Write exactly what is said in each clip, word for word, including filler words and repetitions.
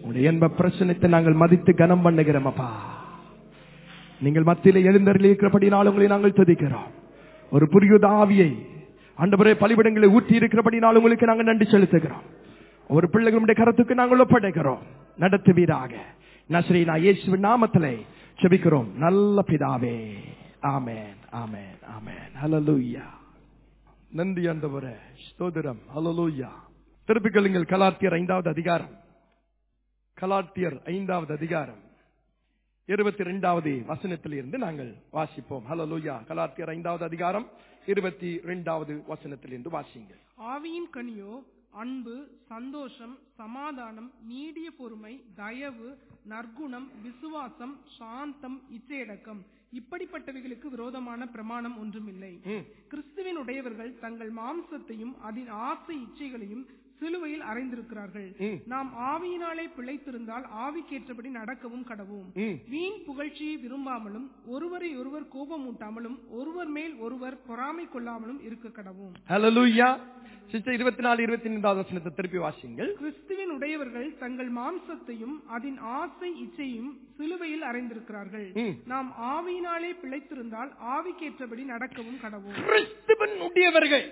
உடைய என்ப பிரச்சனைத்தை நாங்கள் மதித்து கனம் பண்ணுகிறோம் அப்பா. நீங்கள் மத்தியிலே எழுந்தருளி இருக்கிறபடினால் உங்களை நாங்கள் துதிக்கிறோம். ஒரு புரியுத ஆவியை ஆண்டவரே பலிபீடங்களை ஊற்றி இருக்கிறபடினால் உங்களுக்கு நாங்கள் நன்றி செலுத்துகிறோம். ஒரு பிள்ளைகளுடைய கருத்துக்கு நாங்கள் ஒப்படைக்கிறோம். நடத்துவீராக நசரீனா இயேசுவின் நாமத்திலே ஜெபிக்கிறோம் நல்ல பிதாவே. ஆமென் ஆமென் ஆமென். ஹல்லேலூயா. நன்றி ஆண்டவரே, ஸ்தோத்திரம். ஹல்லேலூயா. திருப்பிக் கொள்ளுங்கள் கலாத்தியர் ஐந்தாவது அதிகாரம். கலாத்தியர் ஐந்தாவது அதிகாரம் இருபத்தி இரண்டாவது வசனத்தில் இருந்து நாங்கள் வாசிப்போம். ஹல்லேலூயா. கலாத்தியர் ஐந்தாவது அதிகாரம் இருபத்தி இரண்டாவது வசனத்தில் இருந்து வாசிங்கள். ஆவியின் கனியோ அன்பு, சந்தோஷம், சமாதானம், நீடிய பொறுமை, தயவு, நற்குணம், விசுவாசம், சாந்தம், இச்சையடக்கம். இப்படிப்பட்டவைகளுக்கு விரோதமான பிரமாணம் ஒன்றுமில்லை. கிறிஸ்துவின் உடையவர்கள் தங்கள் மாம்சத்தையும் அதன் ஆசை இச்சைகளையும் சிலுவையில் அறைந்திருக்கிறார்கள். நாம் ஆவியினாலே பிழைத்திருந்தால் ஆவிக்கேற்றபடி நடக்கவும் கடவும். வீண் புகழ்ச்சியை விரும்பாமலும் ஒருவரை ஒருவர் கோபமூட்டாமலும் ஒருவர் மேல் ஒருவர் பொறாமை கொள்ளாமலும் இருக்க கடவும். ஹல்லேலூயா. சிஸ்டர் இருபத்தி நாலு இருபத்தி ஐந்தாவது வசனத்தை திருப்பி வாசிங்கள். கிறிஸ்துவின் உடையவர்கள் தங்கள் மாம்சத்தையும் அதன் ஆசை இச்சையும் சிலுவையில் அறைந்திருக்கிறார்கள். நாம் ஆவியினாலே பிழைத்திருந்தால் ஆவிக்கேற்றபடி நடக்கவும் கடவும். கிறிஸ்துவின் உடையவர்கள்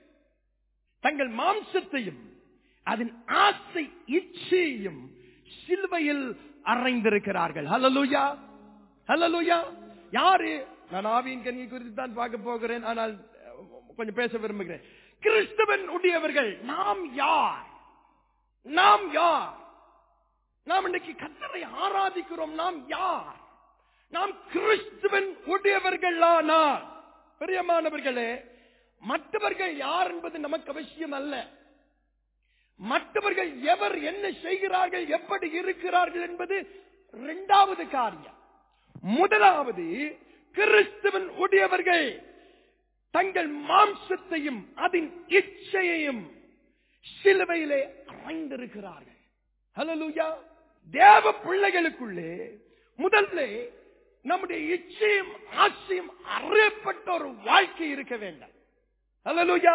தங்கள் மாம்சத்தையும் அதன் ஆசை இச்சையும் சிலுவையில் அறைந்திருக்கிறார்கள். ஹல்லேலூயா ஹல்லேலூயா. யாரு? நான் ஆவியின் கனியை குறித்து தான் பார்க்க போகிறேன், ஆனால் கொஞ்சம் பேச விரும்புகிறேன். கிறிஸ்துவின் உடையவர்கள் நாம் யார்? நாம் யார்? நாம் இன்னைக்கு கர்த்தரை ஆராதிக்கிறோம். நாம் யார்? நாம் கிறிஸ்துவின் உடையவர்களானால், பிரியமானவர்களே, மற்றவர்கள் யார் என்பது நமக்கு அவசியம் அல்ல. மற்றவர்கள் எவர் என்ன செய்கிறார்கள், எப்படி இருக்கிறார்கள் என்பது இரண்டாவது காரியம். முதலாவது, கிறிஸ்துவின் உடையவர்கள் தங்கள் மாம்சத்தையும் அதன் இச்சையையும் சிலுவையிலே அறைந்திருக்கிறார்கள். ஹல்லேலூயா. தேவ பிள்ளைகளுக்குள்ளே முதல்ல நம்முடைய இச்சையும் ஆசையும் அறையப்பட்ட ஒரு வாழ்க்கை இருக்க வேண்டும். ஹல்லேலூயா.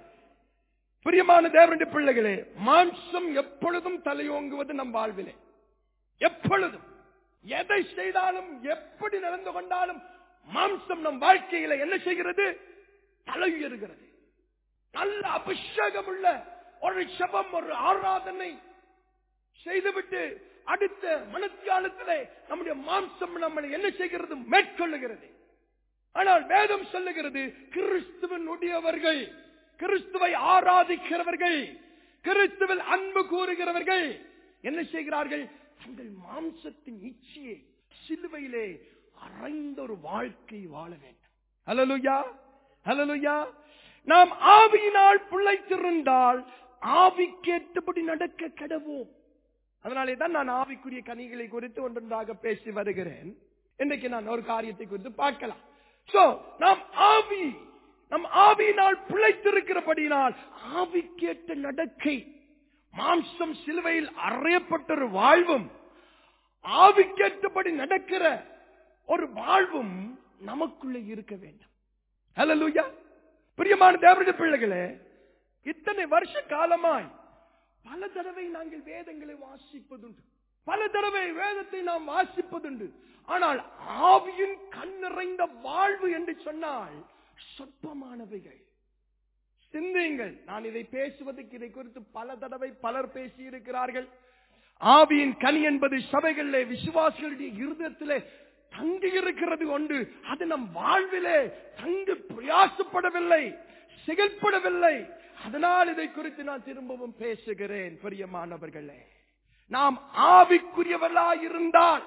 பிரியமான தேவனுடைய பிள்ளைகளே, மாம்சம் எப்பொழுதும் தலையோங்குவது நம் வாழ்விலே. எப்பொழுதும் எதை செய்தாலும் எப்படி நடந்து கொண்டாலும் மாம்சம் நம் வாழ்க்கையில என்ன செய்கிறது? தலையுயர்கிறது. நல்ல அபிஷேகம் உள்ள ஒரு ஜெபம், ஒரு ஆராதனை செய்துவிட்டு அடுத்த மனத்தியாலத்திலே நம்முடைய மாம்சம் நம்மளை என்ன செய்கிறது? மேற்கொள்ளுகிறது. ஆனால் வேதம் சொல்லுகிறது, கிறிஸ்துவின் உடையவர்கள், கிறிஸ்துவை ஆராதிக்கிறவர்கள், கிறிஸ்துவில் அன்பு கூறுகிறவர்கள் என்ன செய்கிறார்கள்? தங்கள் மாம்சத்தின் இச்சையை சிலுவையிலே அறைந்த ஒரு வாழ்க்கை வாழ வேண்டும். ஹல்லேலூயா ஹல்லேலூயா. நாம் ஆவியினால் பிழைத்திருந்தால் ஆவிக்கேற்றபடி நடக்க கடவோம். அதனாலே தான் நான் ஆவிக்குரிய கனிகளை குறித்து ஒன்றொன்றாக பேசி வருகிறேன். இன்றைக்கு நான் ஒரு காரியத்தை குறித்து பார்க்கலாம். சோ நாம் ஆவி நம் ஆவியினால் பிழைத்திருக்கிறபடியினால் ஆவிக்கேற்ற நடக்கை, மாம்சம் சிலுவையில் அறையப்பட்ட ஒரு வாழ்வும் ஆவிக்கேற்றபடி நடக்கிற ஒரு வாழ்வும் நமக்குள்ளே இருக்க வேண்டும். ஹல்லேலூயா. பிரியமான தேவனுடைய பிள்ளைகளே, இத்தனை வருஷ காலமாய் பல தடவை நாங்கள் வேதங்களை வாசிப்பதுண்டு, பல தடவை வேதத்தை நாம் வாசிப்பதுண்டு. ஆனால் ஆவியின் கண் நிறைந்த வாழ்வு என்று சொன்னால் சொற்பமானவைகள். சிந்தியுங்கள். நான் இதை பேசுவதற்கு இதை குறித்து பல தடவை பலர் பேசி இருக்கிறார்கள். ஆவியின் கனி என்பது சபைகளிலே விசுவாசிகளுடைய இருதயத்திலே தங்கி இருக்கிறது கொண்டு அது நம் வாழ்விலே தங்கு பிரயாசப்படவில்லை, செயல்படவில்லை. அதனால் இதை குறித்து நான் திரும்பவும் பேசுகிறேன். பிரியமானவர்களே, நாம் ஆவிக்குரியவர்களாய் இருந்தால்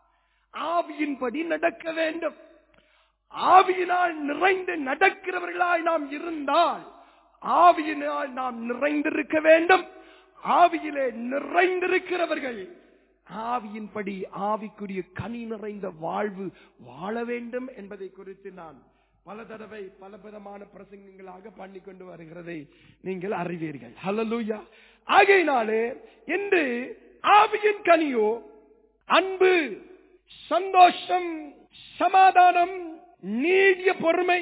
ஆவியின்படி நடக்க வேண்டும். ஆவியினால் நிறைந்து நடக்கிறவர்களாய் நாம் இருந்தால் ஆவியினால் நாம் நிறைந்திருக்க வேண்டும். ஆவியிலே நிறைந்திருக்கிறவர்கள் ஆவியின்படி ஆவிக்குரிய கனி நிறைந்த வாழ்வு வாழ வேண்டும் என்பதை குறித்து நான் பல தடவை பல விதமான பிரசங்கங்களாக பண்ணி கொண்டு வருகிறதை நீங்கள் அறிவீர்கள். ஹல்லேலூயா. ஆகையினாலே இன்று ஆவியின் கனியோ அன்பு, சந்தோஷம், சமாதானம், நீடிய பொறுமை,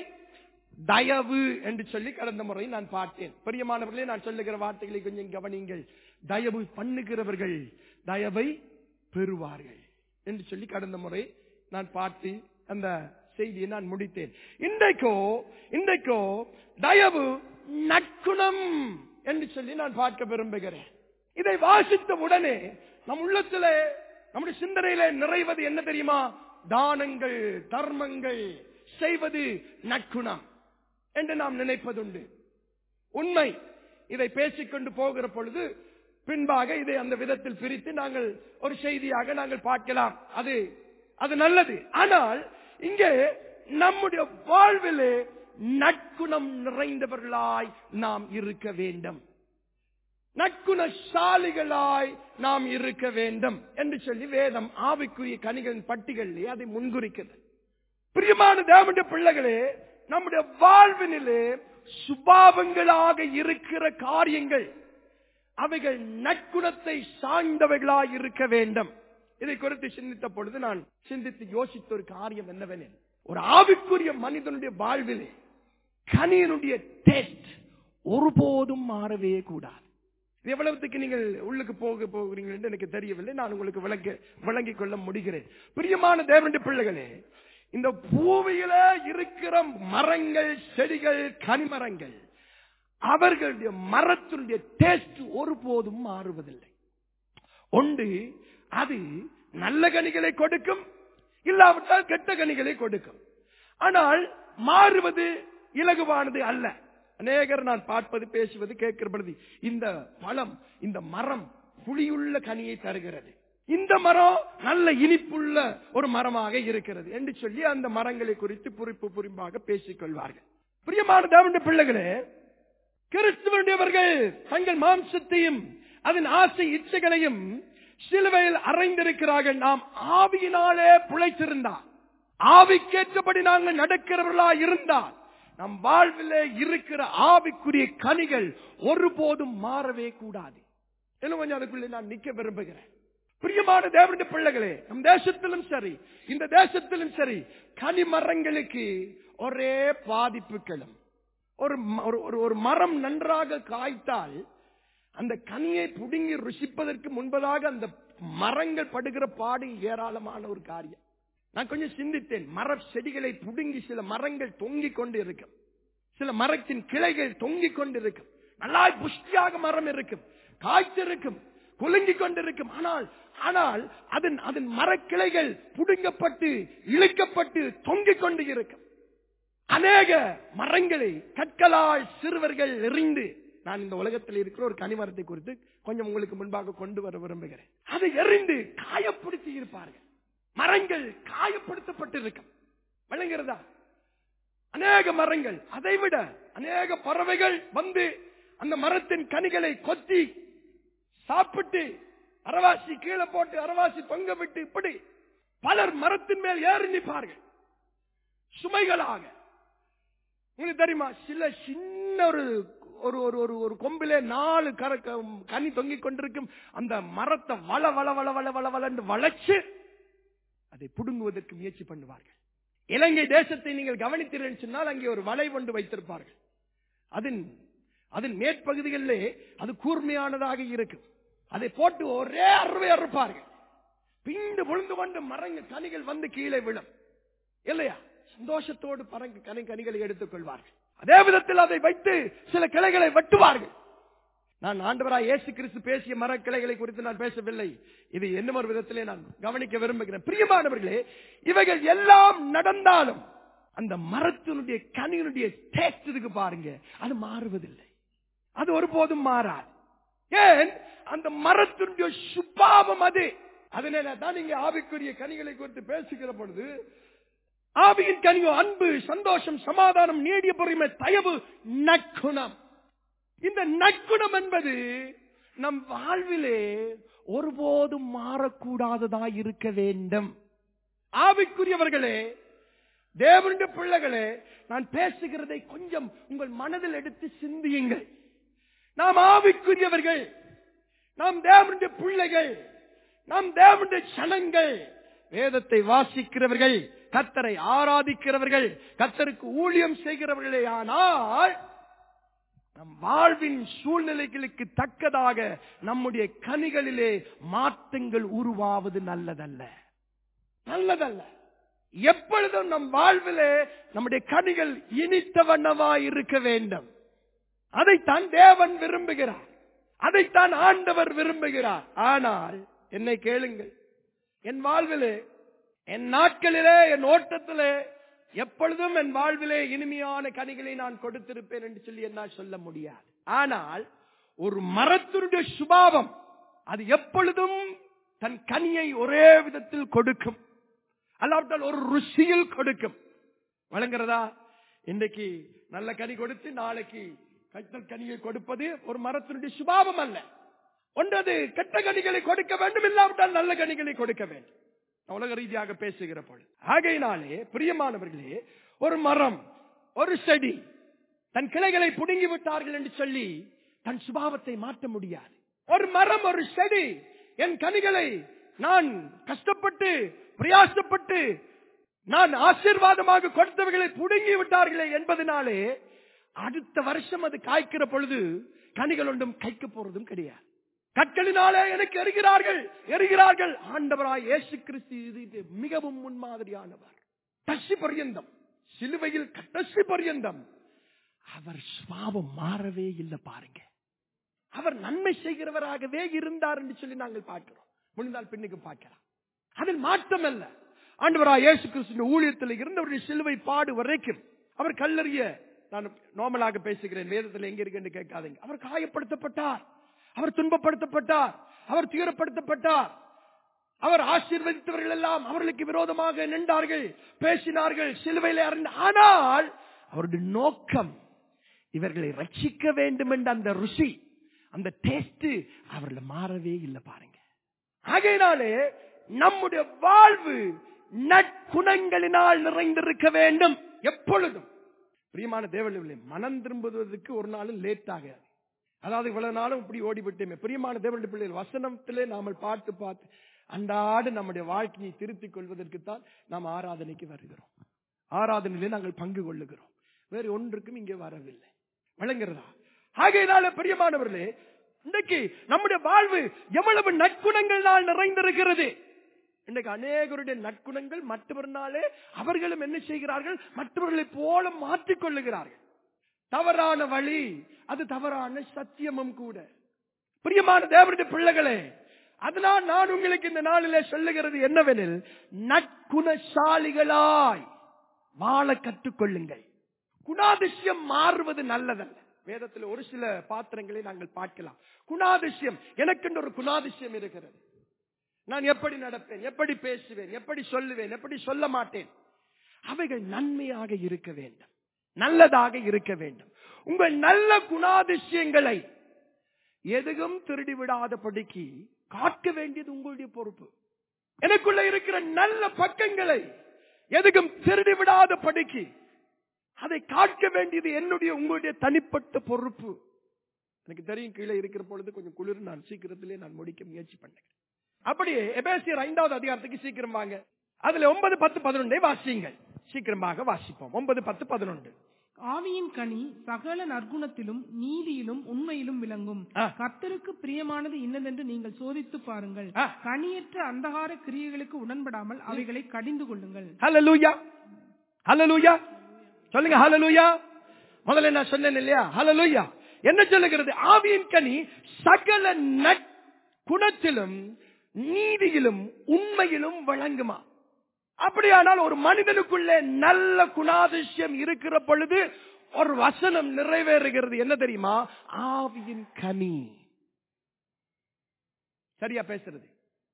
தயவு என்று சொல்லி கடந்த முறை நான் பார்த்தேன். பிரியமானவர்களே, நான் சொல்லுகிற வார்த்தைகளை கொஞ்சம் கவனிங்கள். தயவு பண்ணுகிறவர்கள் தயவை பெறுவார்கள் என்று சொல்லி கடந்த முறை நான் பார்த்து அந்த செய்தியை நான் முடித்தேன். இன்றைக்கோ இன்றைக்கோ தயவு நற்குணம் என்று சொல்லி நான் பார்க்க விரும்புகிறேன். இதை வாசித்த உடனே நம் உள்ளத்திலே நம்முடைய சிந்தனையிலே நிறைவது என்ன தெரியுமா? தானங்கள், தர்மங்கள் செய்வது நற்குணம் என்று நாம் நினைப்பதுண்டு. உண்மை. இதை பேசிக்கொண்டு போகிற பொழுது பின்பாக இதை அந்த விதத்தில் பிரித்து நாங்கள் ஒரு செய்தியாக நாங்கள் பார்க்கலாம். அது அது நல்லது. ஆனால் இங்கே நம்முடைய வாழ்விலே நற்குணம் நிறைந்தவர்களாய் நாம் இருக்க வேண்டும், நற்குணசாலிகளாய் நாம் இருக்க வேண்டும் என்று சொல்லி வேதம் ஆவிக்குரிய கனிகளின் பட்டியலிலே அதை முன்குறிக்கிறது. பிரியமான தேவனுடைய பிள்ளைகளே, நம்முடைய வாழ்வினிலே சுபாவங்களாக இருக்கிற காரியங்கள் அவைகள் நற்குணத்தை சார்ந்தவைகளாய் இருக்க வேண்டும். இதை குறித்து சிந்தித்த பொழுது நான் சிந்தித்து யோசித்த ஒரு காரியம் என்னவெனில், ஒரு ஆவிக்குரிய மனிதனுடைய வாழ்விலே கனியினுடைய டேஸ்ட் ஒருபோதும் மாறவே கூடாது. எவ்வளவுக்கு நீங்கள் உள்ளுக்கு போக போகிறீர்கள் என்று எனக்கு தெரியவில்லை. நான் உங்களுக்கு விளங்க விளங்கிக் கொள்ள முடிகிறேன். பிரியமான தேவனுடைய பிள்ளைகளே, இந்த பூமியில இருக்கிற மரங்கள், செடிகள், கனிமரங்கள், அவர்களுடைய மரத்தினுடைய டேஸ்ட் ஒருபோதும் மாறுவதில்லை. ஒன்று அது நல்ல கனிகளை கொடுக்கும், இல்லாவிட்டால் கெட்ட கனிகளை கொடுக்கும். ஆனால் மாறுவது இலகுவானது அல்ல. அநேகர் நான் பார்ப்பது, பேசுவது, கேட்கிற பொழுது இந்த பழம், இந்த மரம் புளியுள்ள கனியை தருகிறது, இந்த மரம் நல்ல இனிப்புள்ள ஒரு மரமாக இருக்கிறது என்று சொல்லி அந்த மரங்களை குறித்து புரிப்பு புரிம்பாக பேசிக் கொள்வார்கள். பிரியமான தேவனுடைய பிள்ளைகளே, கிறிஸ்துவனுடையவர்கள் தங்கள் மாம்சத்தையும் அதன் ஆசை இச்சைகளையும் சிலுவையில் அறைந்திருக்கிறார்கள். நாம் ஆவியினாலே பிழைத்திருந்தால், ஆவிக்கேற்றபடி நாங்கள் நடக்கிறவர்களா இருந்தால், நம் வாழ்விலே இருக்கிற ஆவிக்குரிய கனிகள் ஒருபோதும் மாறவே கூடாது. இன்னும் கொஞ்சம் அதுக்குள்ளே நான் நிக்க விரும்புகிறேன். பிரியமான தேவனுடைய பிள்ளைகளே, நம் தேசத்திலும் சரி, இந்த தேசத்திலும் சரி, கனிமரங்களுக்கு ஒரே பாதிப்புகளும். ஒரு ஒரு மரம் நன்றாக காய்த்தால் அந்த கனியை புடுங்கி ருசிப்பதற்கு முன்பதாக அந்த மரங்கள் படுகிற பாடு ஏராளமான ஒரு காரியம். நான் கொஞ்சம் சிந்தித்தேன். மர செடிகளை புடுங்கி சில மரங்கள் தொங்கிக் கொண்டு இருக்கும், சில மரத்தின் கிளைகள் தொங்கிக் கொண்டு இருக்கும், நல்லா புஷ்டியாக மரம் இருக்கும், காய்த்திருக்கும், குலுங்கிக் கொண்டிருக்கும். ஆனால் ஆனால் அதன் அதன் மரக்கிளைகள் புடுங்கப்பட்டு இழுக்கப்பட்டு தொங்கிக் கொண்டு இருக்கும். அநேக மரங்களை கற்களால் சிறுவர்கள் எறிந்து, நான் இந்த உலகத்தில் இருக்கிற ஒரு கனிமரத்தை குறித்து கொஞ்சம் உங்களுக்கு முன்பாக கொண்டு வர விரும்புகிறேன். அதை எறிந்து காயப்படுத்தி இருப்பார்கள். மரங்கள் காயப்படுத்தப்பட்டிருக்கும். விளங்குகிறதா? அநேக மரங்கள், அதைவிட அநேக பறவைகள் வந்து அந்த மரத்தின் கனிகளை கொத்தி சாப்பிட்டு அரவாசி கீழே போட்டு அரவாசி தொங்க விட்டு, இப்படி பலர் மரத்தின் மேல் ஏறி நிற்பார்கள் சுமைகளாக. உங்களுக்கு தெரியுமா, சில சின்ன ஒரு ஒரு ஒரு ஒரு கொம்பிலே நாலு கனி தொங்கிக் கொண்டிருக்கும். அந்த மரத்தை வள வள வள வள வள வள வளைச்சு அதை புடுங்குவதற்கு முயற்சி பண்ணுவார்கள். இலங்கை தேசத்தை நீங்கள் கவனித்தீர்கள் சொன்னால் அங்கே ஒரு வலை ஒன்று வைத்திருப்பார்கள். அதன் அதன் மேற்பகுதிகளிலே அது கூர்மையானதாக இருக்கும். அதை போட்டு ஒரே அறுவை அறுப்பார்கள். பிண்டு விழுந்து கொண்டு மரங்கள் கனிகள் வந்து கீழே விழும் இல்லையா? சந்தோஷத்தோடு பரங்கு கனி கனிகளை எடுத்துக் கொள்வார்கள். அதே விதத்தில் அதை வைத்து சில கிளைகளை வெட்டுவார்கள். நான் ஆண்டவராய் இயேசு கிறிஸ்து பேசிய மர கிளைகளை குறித்து நான் பேசவில்லை. இது என்ன ஒரு விதத்திலே நான் கவனிக்க விரும்புகிறேன். பிரியமானவர்களே, இவைகள் எல்லாம் நடந்தாலும் அந்த மரத்தினுடைய கனியினுடைய டேஸ்ட் இருக்கு பாருங்க, அது மாறுவதில்லை, அது ஒருபோதும் மாறாது. ஏன்? அந்த மரத்தினுடைய சுபாவம் அது. அதனால தான் நீங்க ஆவிக்குரிய கனிகளை குறித்து பேசுகிற பொழுது, ஆவியின் கனியோ அன்பு, சந்தோஷம், சமாதானம், நீடிய பொறுமை, தயவு, நற்குணம். இந்த நற்குணம் என்பது நம் வாழ்விலே ஒருபோதும் மாறக்கூடாததா இருக்க வேண்டும். ஆவிக்குரியவர்களே, தேவனுடைய பிள்ளைகளே, நான் பேசுகிறதை கொஞ்சம் உங்கள் மனதில் எடுத்து சிந்தியுங்கள். நாம் ஆவிக்குரியவர்கள், நாம் தேவனுடைய பிள்ளைகள், நாம் தேவனுடைய சனங்கள், வேதத்தை வாசிக்கிறவர்கள், கர்த்தரை ஆராதிக்கிறவர்கள், கர்த்தருக்கு ஊழியம் செய்கிறவர்களே. ஆனால் நம் வாழ்வின் சூழ்நிலைகளுக்கு தக்கதாக நம்முடைய கனிகளிலே மாற்றங்கள் உருவாவது நல்லதல்ல, நல்லதல்ல. எப்பொழுதும் நம் வாழ்விலே நம்முடைய கனிகள் இனித்த வண்ணமாய் இருக்க வேண்டும். அதைத்தான் தேவன் விரும்புகிறார், அதைத்தான் ஆண்டவர் விரும்புகிறார். ஆனால் என்னை கேளுங்கள், என் வாழ்விலே, என் நாட்களிலே, என் ஓட்டத்திலே எப்பொழுதும் என் வாழ்விலே இனிமையான கனிகளை நான் கொடுத்திருப்பேன் என்று சொல்லி என்னால் சொல்ல முடியாது. ஆனால் ஒரு மரத்தினுடைய சுபாவம் அது எப்பொழுதும் தன் கனியை ஒரே விதத்தில் கொடுக்கும், அல்லாவிட்டால் ஒரு ருசியில் கொடுக்கும். வழங்குறதா? இன்றைக்கு நல்ல கனி கொடுத்து நாளைக்கு கட்டல் கனியை கொடுப்பது ஒரு மரத்தினுடைய சுபாவம் அல்ல. ஒன்றது கெட்ட கனிகளை கொடுக்க வேண்டும், இல்லாவிட்டால் நல்ல கனிகளை கொடுக்க வேண்டும். உலக ரீதியாக பேசுகிற பொழுது ஆகையினாலே பிரியமானவர்களே, ஒரு மரம், ஒரு செடி தன் கிளைகளை புடுங்கி விட்டார்கள் என்று சொல்லி தன் சுபாவத்தை மாற்ற முடியாது. ஒரு மரம், ஒரு செடி என் கனிகளை நான் கஷ்டப்பட்டு பிரயாசப்பட்டு நான் ஆசீர்வாதமாக கொடுத்தவர்களை புடுங்கி விட்டார்களே என்பதனாலே அடுத்த வருஷம் அது காய்க்கிற பொழுது கனிகள் ஒன்றும் கைக்க போறதும் கிடையாது. கற்களினாலே எனக்கு எரிகிறார்கள் எரிகிறார்கள் ஆண்டவராய் இயேசு கிறிஸ்து மிகவும் முன்மாதிரியானவர். கடைசி பர்யந்தம் சிலுவையில் கடைசி பர்யந்தம் அவர் சுபாவம் மாறவே இல்லை. பாருங்க, அவர் நன்மை செய்கிறவராகவே இருந்தார் என்று சொல்லி நாங்கள் பார்க்கிறோம். முடிந்தால் பின்னுக்கு பார்க்கலாம். அதில் மாற்றம் அல்ல. ஆண்டவராய் இயேசு கிறிஸ்து ஊழியத்தில் இருந்தவருடைய சிலுவை பாடு வரைக்கும் அவர் கல்லறிய, நான் நார்மலாக பேசுகிறேன், வேதத்தில் எங்க இருக்கு என்று கேட்காதீங்க, அவர் காயப்படுத்தப்பட்டார், அவர் துன்பப்படுத்தப்பட்டார், அவர் துயரப்படுத்தப்பட்டார். அவர் ஆசீர்வதித்தவர்கள் எல்லாம் அவர்களுக்கு விரோதமாக நின்றார்கள், பேசினார்கள், சிலுவையில் அறிந்த. ஆனால் அவருடைய நோக்கம் இவர்களை ரட்சிக்க வேண்டும் என்ற அந்த ருசி, அந்த டேஸ்ட் அவர்கள் மாறவே இல்லை. பாருங்க, ஆகையினாலே நம்முடைய வாழ்வு நற்குணங்களினால் நிறைந்திருக்க வேண்டும் எப்பொழுதும். பிரியமான தேவர்களே, மனம் திரும்புவதற்கு ஒரு நாளும் லேட் ஆகாது. அதாவது இவ்வளவு நாளும் இப்படி ஓடிவிட்டேமே. பிரியமான தேவனுடைய பிள்ளைகள், வசனத்திலே நாம பார்த்து பார்த்து அன்றாடு நம்முடைய வாழ்க்கையை திருத்திக் கொள்வதற்குத்தான் நாம் ஆராதனைக்கு வருகிறோம். ஆராதனையிலே நாங்கள் பங்கு கொள்ளுகிறோம். வேறு ஒன்றுக்கும் இங்கே வரவில்லை. வழங்குறதா? ஆகையினால பிரியமானவர்களே, இன்றைக்கு நம்முடைய வாழ்வு எவ்வளவு நற்குணங்களால் நிறைந்திருக்கிறது. இன்றைக்கு அநேகருடைய நற்குணங்கள் மற்றவர்களாலே அவர்களும் என்ன செய்கிறார்கள், மற்றவர்களை போல மாற்றிக் கொள்ளுகிறார்கள். தவறான வழி, அது தவறான சத்தியமும் கூட. பிரியமான தேவனுடைய பிள்ளைகளே, அதனால் நான் உங்களுக்கு இந்த நாளிலே சொல்லுகிறது என்னவெனில், நற்குணசாலிகளாய் வாழ கற்றுக்கொள்ளுங்கள். குணாதிசயம் மாறுவது நல்லதல்ல. வேதத்தில் ஒரு சில பாத்திரங்களை நாங்கள் பார்க்கலாம். குணாதிசயம், எனக்கென்று ஒரு குணாதிசயம் இருக்கிறது. நான் எப்படி நடப்பேன், எப்படி பேசுவேன், எப்படி சொல்லுவேன், எப்படி சொல்ல மாட்டேன், அவைகள் நன்மையாக இருக்க வேண்டும், நல்லதாக இருக்க வேண்டும். உங்கள் நல்ல குணாதிசயங்களை எதுவும் திருடிவிடாதபடிக்கு காக்க வேண்டியது உங்களுடைய பொறுப்பு. எனக்குள்ள இருக்கிற நல்ல பக்கங்களை எதுவும் திருடிவிடாதபடிக்கு அதை காக்க வேண்டியது என்னுடைய உங்களுடைய தனிப்பட்ட பொறுப்பு. எனக்கு தெரியும், கீழே இருக்கிற பொழுது கொஞ்சம் குளிர், நான் சீக்கிரத்திலே நான் முடிக்க முயற்சி பண்ணேன். அப்படியே எபேசியர் ஐந்தாவது அதிகாரத்துக்கு சீக்கிரம் வாங்க. அதுல ஒன்பது பத்து பதினொன்றை வாசியுங்கள். சீக்கிரமாக வாசிப்போம். ஒன்பது பத்து பதினொன்று. ஆவியின் கனி சகல நற்குணத்திலும் நீதியிலும் உண்மையிலும் விளங்கும். கர்த்தருக்கு பிரியமானது இன்னதென்று நீங்கள் சோதித்து பாருங்கள். கனியற்ற அந்தகார கிரியைகளுக்கு உடன்படாமல் அவைகளை கடிந்து கொள்ளுங்கள். ஹல்லேலூயா, ஹல்லேலூயா சொல்லுங்க. ஹல்லேலூயா. முதல்ல நான் சொன்னேன் இல்லையா, ஹல்லேலூயா. என்ன சொல்லுகிறது? ஆவியின் கனி சகல நற்குணத்திலும் நீதியிலும் உண்மையிலும் வழங்குமா. அப்படியானால் ஒரு மனிதனுக்குள்ளே நல்ல குணாதிசயம் இருக்கிற பொழுது ஒரு வசனம் நிறைவேறுகிறது. என்ன தெரியுமா? ஆவியின் கனி. சரியா பேசுறது?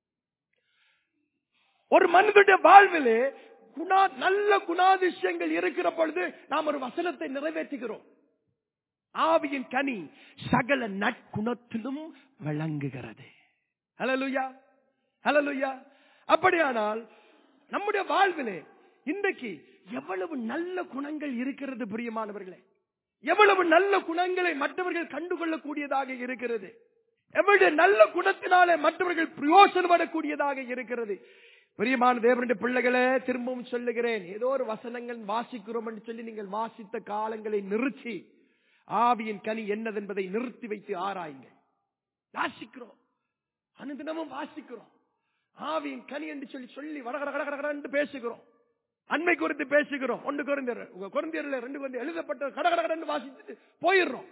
ஒரு மனிதனுடைய வாழ்விலே குணா நல்ல குணாதிசயங்கள் இருக்கிற பொழுது நாம் ஒரு வசனத்தை நிறைவேற்றுகிறோம். ஆவியின் கனி சகல நற்குணத்திலும் வழங்குகிறது. ஹல்லேலூயா, ஹல்லேலூயா. அப்படியானால் நம்முடைய வாழ்விலே இன்றைக்கு எவ்வளவு நல்ல குணங்கள் இருக்கிறது பிரியமானவர்களே. எவ்வளவு நல்ல குணங்களை மற்றவர்கள் கண்டுகொள்ளக்கூடியதாக இருக்கிறது. எவ்வளவு நல்ல குணத்தினாலே மற்றவர்கள் பிரயோசனப்படக்கூடியதாக இருக்கிறது. பிரியமான தேவனுடைய பிள்ளைகளே, திரும்பவும் சொல்லுகிறேன், ஏதோ ஒரு வசனங்கள் வாசிக்கிறோம் என்று சொல்லி நீங்கள் வாசித்த காலங்களை நிறுத்தி ஆவியின் கனி என்னதென்பதை நிறுத்தி வைத்து ஆராயுங்கள். வாசிக்கிறோம், அனுதினமும் வாசிக்கிறோம். ஆவியின் கனி என்று சொல்லி சொல்லி வடகட கடகட என்று பேசுகிறோம். அண்மை குறித்து பேசுகிறோம். ஒன்று கொரிந்தியர் கொரிந்தியர்ல ரெண்டு கொரிந்தியர் எழுதப்பட்ட கடகட என்று வாசிச்சுட்டு போயிடுறோம்.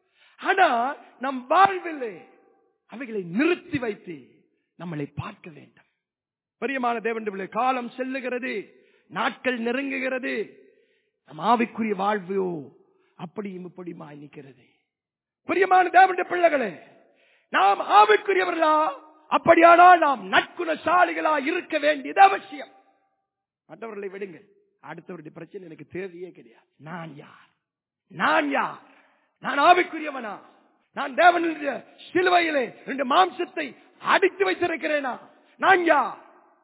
ஆனா நம் வாழ்வில் அவைகளை நிறுத்தி வைத்து நம்மளை பார்க்க வேண்டும். பிரியமான தேவனுடைய காலம் செல்லுகிறது, நாட்கள் நெருங்குகிறது. நம் ஆவிக்குரிய வாழ்வோ அப்படியும் இப்படியுமாய் நிற்கிறது. பிரியமான தேவனுடைய பிள்ளைகளே, நாம் ஆவிக்குரியவர்களா? அப்படியானால் நாம் நற்குணசாலிகளா இருக்க வேண்டியது அவசியம். மற்றவர்களை விடுங்கள், அடுத்தவருடைய பிரச்சனை எனக்கு தேவையே கிடையாது. நான் யார்? நான் யார்? நான் ஆவிக்குரியவனா? நான் தேவனுடைய சிலுவையிலே ரெண்டு மாம்சத்தை அடித்து வைத்திருக்கிறேனா? நான் யார்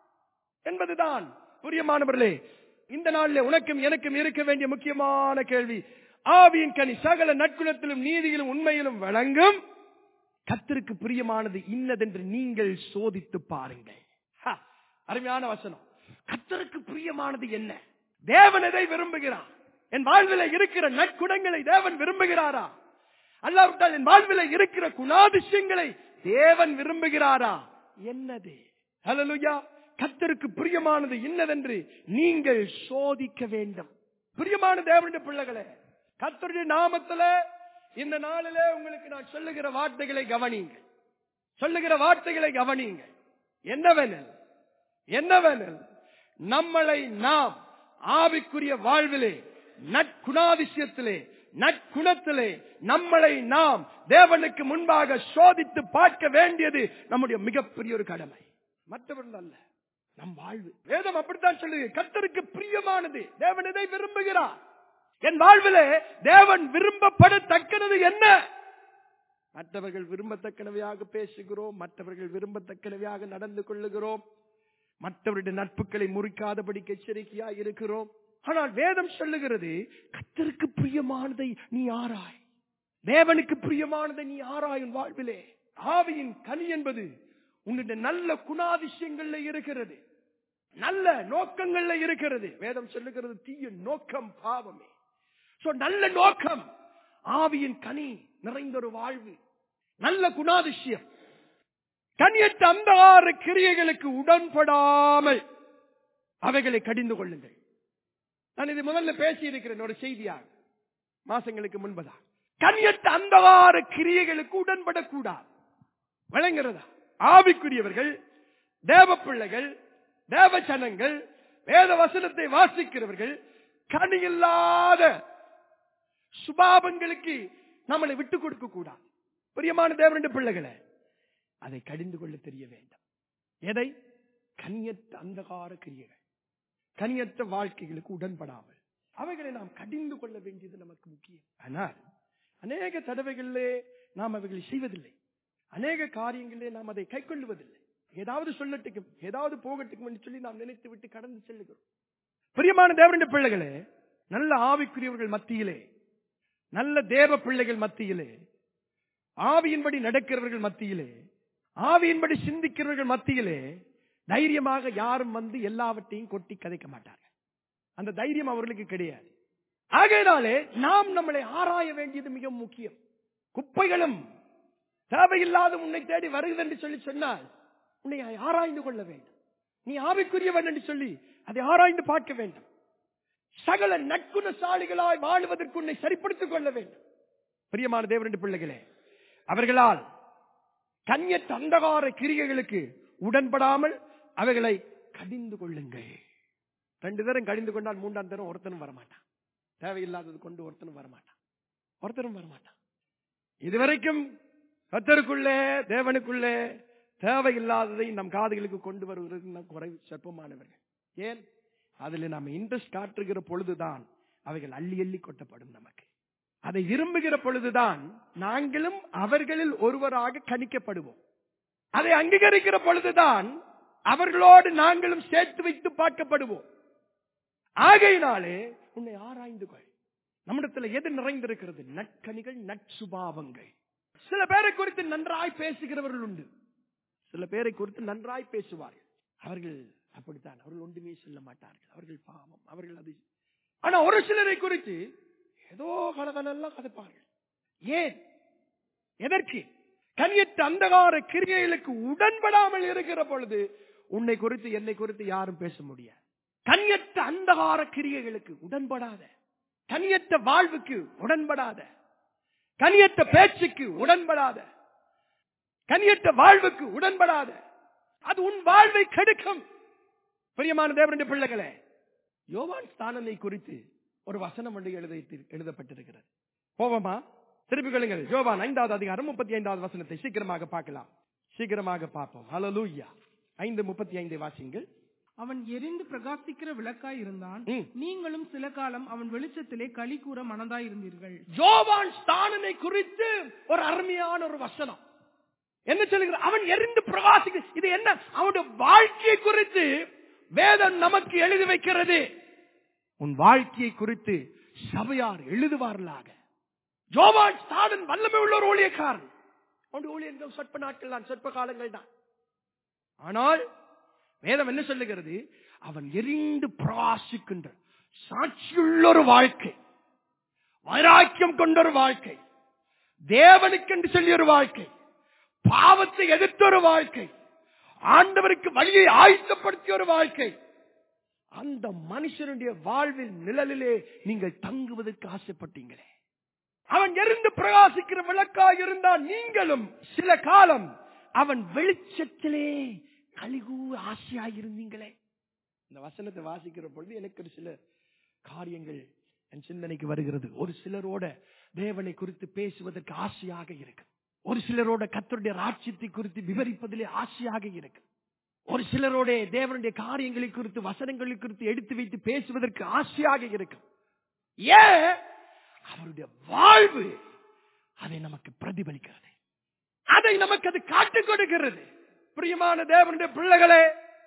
என்பதுதான் பிரியமானவர்களே இந்த நாளிலே உனக்கும் எனக்கும் இருக்க வேண்டிய முக்கியமான கேள்வி. ஆவியின் கனி சகல நற்குணத்திலும் நீதியிலும் உண்மையிலும் வழங்கும். கர்த்தருக்கு பிரியமானது இன்னதென்று நீங்கள் சோதித்து பாருங்கள். அருமையான வசனம். கர்த்தருக்கு பிரியமானது என்ன? தேவன் எதை விரும்புகிறார்? என் வாழ்வில் இருக்கிற நற்குணங்களை தேவன் விரும்புகிறாரா? அல்லாவிட்டால் என் வாழ்வில் இருக்கிற குணாதிசயங்களை தேவன் விரும்புகிறாரா? என்னது? ஹல்லேலூயா. கர்த்தருக்கு பிரியமானது இன்னதென்று நீங்கள் சோதிக்க வேண்டும். பிரியமான தேவனுடைய பிள்ளைகளே, கர்த்தருடைய நாமத்திலே இந்த நாளிலே உங்களுக்கு நான் சொல்லுகிற வார்த்தைகளை கவனியுங்கள். சொல்லுகிற வார்த்தைகளை கவனியுங்கள். என்னவெனில் என்னவெனில் நம்மளை நாம் ஆவிக்குரிய வாழ்விலே நற்குணாதிசயத்திலே நற்குணத்திலே நம்மளை நாம் தேவனுக்கு முன்பாக சோதித்து பார்க்க வேண்டியது நம்முடைய மிகப்பெரிய ஒரு கடமை. மற்றவர்கள் அல்ல, நம் வாழ்வு. வேதம் அப்படித்தான் சொல்லுது. கர்த்தருக்கு பிரியமானது தேவன் எதை விரும்புகிறார்? என் வாழ்விலே தேவன் விரும்பப்படத்தக்கது என்ன? மற்றவர்கள் விரும்பத்தக்கனவையாக பேசுகிறோம், மற்றவர்கள் விரும்பத்தக்கனவையாக நடந்து கொள்ளுகிறோம், மற்றவருடைய நட்புகளை முறிக்காதபடிக்கு எச்சரிக்கையாக இருக்கிறோம். ஆனால் வேதம் சொல்லுகிறது, கர்த்தருக்கு பிரியமானதை நீ ஆராய். தேவனுக்கு பிரியமானதை நீ ஆராய். வாழ்விலே ஆவியின் கனி என்பது உன்னுடைய நல்ல குணாதிசயங்கள்ல இருக்கிறது, நல்ல நோக்கங்கள்ல இருக்கிறது. வேதம் சொல்லுகிறது, தீய நோக்கம் பாவமே. சோ நல்ல நோக்கம், ஆவியின் கனி நிறைந்த ஒரு வாழ்வு, நல்ல குணாதிசயம். கனியற்ற அந்த ஆறு கிரியைகளுக்கு உடன்படாமல் அவைகளை கடிந்து கொள்ளுங்கள். நான் இது முதல்ல பேசி இருக்கிறேன் ஒரு செய்தியாக மாசங்களுக்கு முன்பதா. கனியற்ற அந்த ஆறு கிரியைகளுக்கு உடன்படக்கூடாது. விளங்குறதா? ஆவிக்குரியவர்கள், தேவ பிள்ளைகள், தேவ ஜனங்கள், வேத வசனத்தை வாசிக்கிறவர்கள் கனி இல்லாத சுபாவங்களுக்கு நம்மளை விட்டுக் கொடுக்க கூடாது. பிரியமான தேவனுடைய பிள்ளைகளை, அதை கடிந்து கொள்ள தெரிய வேண்டும். எதை? கனியற்ற அந்தகார கிரியைகள், கனியற்ற வாழ்க்கைகளுக்கு உடன்படாமல் அவைகளை நாம் கடிந்து கொள்ள வேண்டியது நமக்கு முக்கியம். ஆனால் அநேக தடவைகளிலே நாம் அவைகளை செய்வதில்லை. அநேக காரியங்களிலே நாம் அதை கை கொள்ளுவதில்லை. ஏதாவது சொல்லட்டுக்கும் ஏதாவது போகட்டுக்கும் என்று சொல்லி நாம் நினைத்து விட்டு கடந்து செல்லுகிறோம். பிரியமான தேவனுடைய பிள்ளைகளே, நல்ல ஆவிக்குரியவர்கள் மத்தியிலே, நல்ல தேவ பிள்ளைகள் மத்தியிலே, ஆவியின்படி நடக்கிறவர்கள் மத்தியிலே, ஆவியின்படி சிந்திக்கிறவர்கள் மத்தியிலே தைரியமாக யாரும் வந்து எல்லாவற்றையும் கொட்டி கதைக்க மாட்டார்கள். அந்த தைரியம் அவர்களுக்கு கிடையாது. ஆகையினாலே நாம் நம்மளை ஆராய வேண்டியது மிக முக்கியம். குப்பைகளும் தேவையில்லாத உன்னை தேடி வருகிறது என்று சொல்லி சொன்னால் உன்னை ஆராய்ந்து கொள்ள வேண்டும். நீ ஆவிக்குரியவன் என்று சொல்லி அதை ஆராய்ந்து பார்க்க வேண்டும். சகல நற்குணசாலிகளாய் வாழ்வதற்கு உன்னை சரிப்படுத்திக் கொள்ள வேண்டும். பிரியமான தேவனுடைய பிள்ளைகளே, அவர்களால் கன்னியற்ற அந்தகார கிரியைகளுக்கு உடன்படாமல் அவைகளை கடிந்து கொள்ளுங்கள். ரெண்டு தரம் கடிந்து கொண்டால் மூன்றாம் தரம் ஒருத்தனும் வரமாட்டான். தேவையில்லாதது கொண்டு ஒருத்தனும் வரமாட்டான். ஒருத்தரும் வரமாட்டான். இதுவரைக்கும் கர்த்தருக்குள்ளே தேவனுக்குள்ளே தேவையில்லாததை நம் காதுகளுக்கு கொண்டு வருவது குறை சொற்பமானவர்கள். ஏன்? அதில் நாம் இன்ட்ரெஸ்ட் காட்டுகிற பொழுதுதான் அவைகள் அள்ளி அள்ளி கொட்டப்படும். நமக்கு அதை விரும்புகிற பொழுதுதான் நாங்களும் அவர்களில் ஒருவராக கணிக்கப்படுவோம். அதை அங்கீகரிக்கிற பொழுதுதான் அவர்களோடு நாங்களும் சேர்த்து வைத்து பார்க்கப்படுவோம். ஆகையினாலே உன்னை ஆராய்ந்து கொள். நம்மிடத்தில் எது நிறைந்திருக்கிறது? நற்கனிகள், நற்சுபாவங்கள். சில பேரை குறித்து நன்றாய் பேசுகிறவர்கள் உண்டு, சில பேரை குறித்து நன்றாய் பேசுவார்கள். அவர்கள் அப்படித்தான், அவர்கள் ஒன்றுமே சொல்ல மாட்டார்கள், அவர்கள் பாவம், அவர்கள் அது. ஆனா ஒரு சிலரை குறித்து ஏதோ கலகலெல்லாம் கதைப்பார்கள். ஏன்? எதற்கு? கனியற்ற அந்தகார கிரியைகளுக்கு உடன்படாமல் இருக்கிற பொழுது உன்னை குறித்து என்னை குறித்து யாரும் பேச முடியாது. கனியற்ற அந்தகார கிரியைகளுக்கு உடன்படாத, கனியற்ற வாழ்வுக்கு உடன்படாத, கனியற்ற பேச்சுக்கு உடன்படாத, கனியற்ற வாழ்வுக்கு உடன்படாத. அது உன் வாழ்வை கெடுக்கும். பிரியமான தேவனுடைய பிள்ளைகளே, யோவான் ஸ்நானனை குறித்து ஒரு வசனம் ஒன்று எழுதப்பட்டிருக்கிறது. போவோமா? திருப்பி கொள்ளுங்கள். யோவான் ஐந்தாவது அதிகாரம் முப்பத்தி ஐந்தாவது வசனத்தை சீக்கிரமாக பார்க்கலாம். சீக்கிரமாக பார்ப்போம். ஹல்லேலூயா. ஐந்து முப்பத்தி ஐந்து வாசிங்கள். அவன் எரிந்து பிரகாசிக்கிற விளக்காய் இருந்தான். நீங்களும் சில காலம் அவன் வெளிச்சத்திலே களி கூற மனதாய் இருந்தீர்கள். யோவான் ஸ்நானனை குறித்து ஒரு அருமையான ஒரு வசனம் என்ன சொல்லுகிறது? அவன் எரிந்து பிரகாசிக்க. இது என்ன? அவனுடைய வாழ்க்கையை குறித்து வேதம் நமக்கு எழுதி வைக்கிறது. உன் வாழ்க்கையை குறித்து சபையார் எழுதுவார்களாக. யோவான் ஸ்நானன் வல்லமை உள்ள ஒரு ஊழியக்காரன். அவனுடைய ஊழியர்கள் சொற்ப நாட்கள் தான், சொற்ப காலங்கள் தான். ஆனால் வேதம் என்ன சொல்லுகிறது? அவன் எரிந்து பிரகாசிக்கின்ற சாட்சியுள்ள ஒரு வாழ்க்கை, வைராக்கியம் கொண்ட ஒரு வாழ்க்கை, தேவனுக்கென்று சொல்லி ஒரு வாழ்க்கை, பாவத்தை எதிர்த்த ஒரு வாழ்க்கை, ஆண்டவருக்கு வழியை ஆயத்தப்படுத்திய ஒரு வாழ்க்கை. அந்த மனுஷனுடைய வாழ்வில் நிழலிலே நீங்கள் தங்குவதற்கு ஆசைப்பட்டீங்களே. அவன் எரிந்து பிரகாசிக்கிற விளக்காக இருந்தால் நீங்களும் சில காலம் அவன் வெளிச்சத்திலே கலிகூர் ஆசையாயிருந்தீங்களே. இந்த வசனத்தை வாசிக்கிற பொழுது எனக்கு ஒரு சில காரியங்கள் என் சிந்தனைக்கு வருகிறது. ஒரு சிலரோட தேவனை குறித்து பேசுவதற்கு ஆசையாக இருக்கு. ஒரு சிலரோட கர்த்தருடைய ராஜ்யத்தை குறித்து விவரிப்பதிலே ஆசையாக இருக்கு. ஒரு சிலரோட தேவனுடைய காரியங்களை குறித்து வசனங்களை குறித்து எடுத்து வைத்து பேசுவதற்கு ஆசையாக இருக்கும். ஏன்? அவருடைய வாழ்வு அதை நமக்கு பிரதிபலிக்கிறது, அதை நமக்கு அது காட்டிக் கொடுக்கிறது. பிரியமான தேவனுடைய பிள்ளைகளே,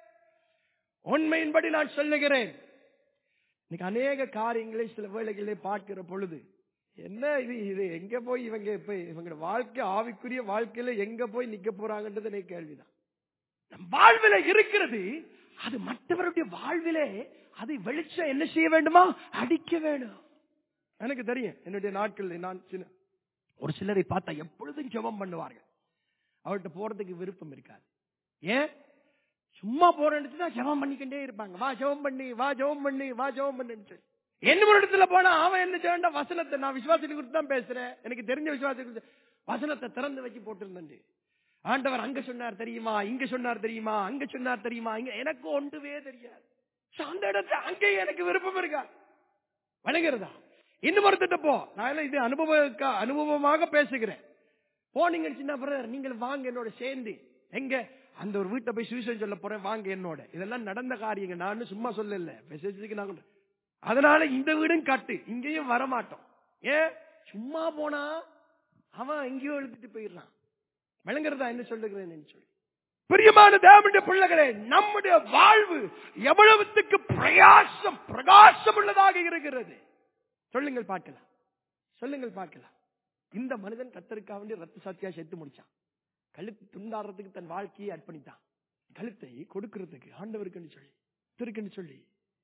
உண்மையின்படி நான் சொல்லுகிறேன், இன்னைக்கு அநேக காரியங்களை சில வேளைகளிலே பார்க்கிற பொழுது என்ன இது இது எங்க போய் இவங்க இப்ப இவங்க வாழ்க்கை ஆவிக்குரிய வாழ்க்கையில எங்க போய் நிக்க போறாங்கன்றது எனக்கு கேள்விதான். நம் வாழ்வில இருக்கிறது, அது மற்றவருடைய வாழ்விலே அதை வெளிச்சம் என்ன செய்ய வேண்டுமா? அடிக்க வேண்டும். எனக்கு தெரியும், என்னுடைய நாட்கள் நான் சின்ன ஒரு சிலரை பார்த்தா எப்பொழுதும் ஜெபம் பண்ணுவார்கள். அவர்கிட்ட போறதுக்கு விருப்பம் இருக்காது. ஏன்? சும்மா போறேன்னு ஜெபம் பண்ணிக்கிட்டே இருப்பாங்க. வா ஜெபம் பண்ணி, வா ஜெபம் பண்ணி, வா ஜெபம் பண்ணு. என்ன ஒரு இடத்துல போனா அவன் என்ன செய்ய வேண்டாம், வசனத்தை நான் விசுவாசத்தை குறித்து தான் பேசுறேன், எனக்கு தெரிஞ்ச விசுவாசத்தை குறித்து வசனத்தை திறந்து வச்சு போட்டிருந்தேன். ஆண்டவர் அங்க சொன்னார் தெரியுமா, இங்க சொன்னார் தெரியுமா, அங்க சொன்னார் தெரியுமா, இங்க எனக்கு ஒன்றுவே தெரியாது. அந்த இடத்துல அங்கே எனக்கு விருப்பம் இருக்கா? வணங்குறதா? இன்னும் ஒருத்திட்ட போ, நான் இது அனுபவ அனுபவமாக பேசுகிறேன். போனீங்க சின்ன பிரதர், நீங்கள் வாங்க என்னோட சேர்ந்து, எங்க அந்த ஒரு வீட்டை போய் சுவிசேஷம் சொல்ல போறேன், வாங்க என்னோட. இதெல்லாம் நடந்த காரியங்க, நான் சும்மா சொல்லல, மெசேஜுக்கு நான். அதனால இந்த வீடும் காட்டு, இங்கேயும் வரமாட்டோம். ஏன்? சும்மா போனா அவன் எங்கேயோ எழுதிட்டு போயிடுறான். விளங்குறதா என்ன சொல்லுகிறேன் சொல்லி? பிரியமான தேவனுடைய பிள்ளைகளே, நம்முடைய வாழ்வு எவ்வளவுக்கு பிரயாசம் பிரகாசம் உள்ளதாக இருக்கிறது சொல்லுங்கள் பார்க்கலாம், சொல்லுங்கள் பார்க்கலாம். இந்த மனிதன் கர்த்தருக்காக வேண்டிய ரத்த சாட்சியா செத்து முடிச்சான். கழுத்து துண்டாடுறதுக்கு தன் வாழ்க்கையை அர்ப்பணித்தான். கழுத்தை கொடுக்கிறதுக்கு ஆண்டவருக்கு சொல்லி திருக்குன்னு சொல்லி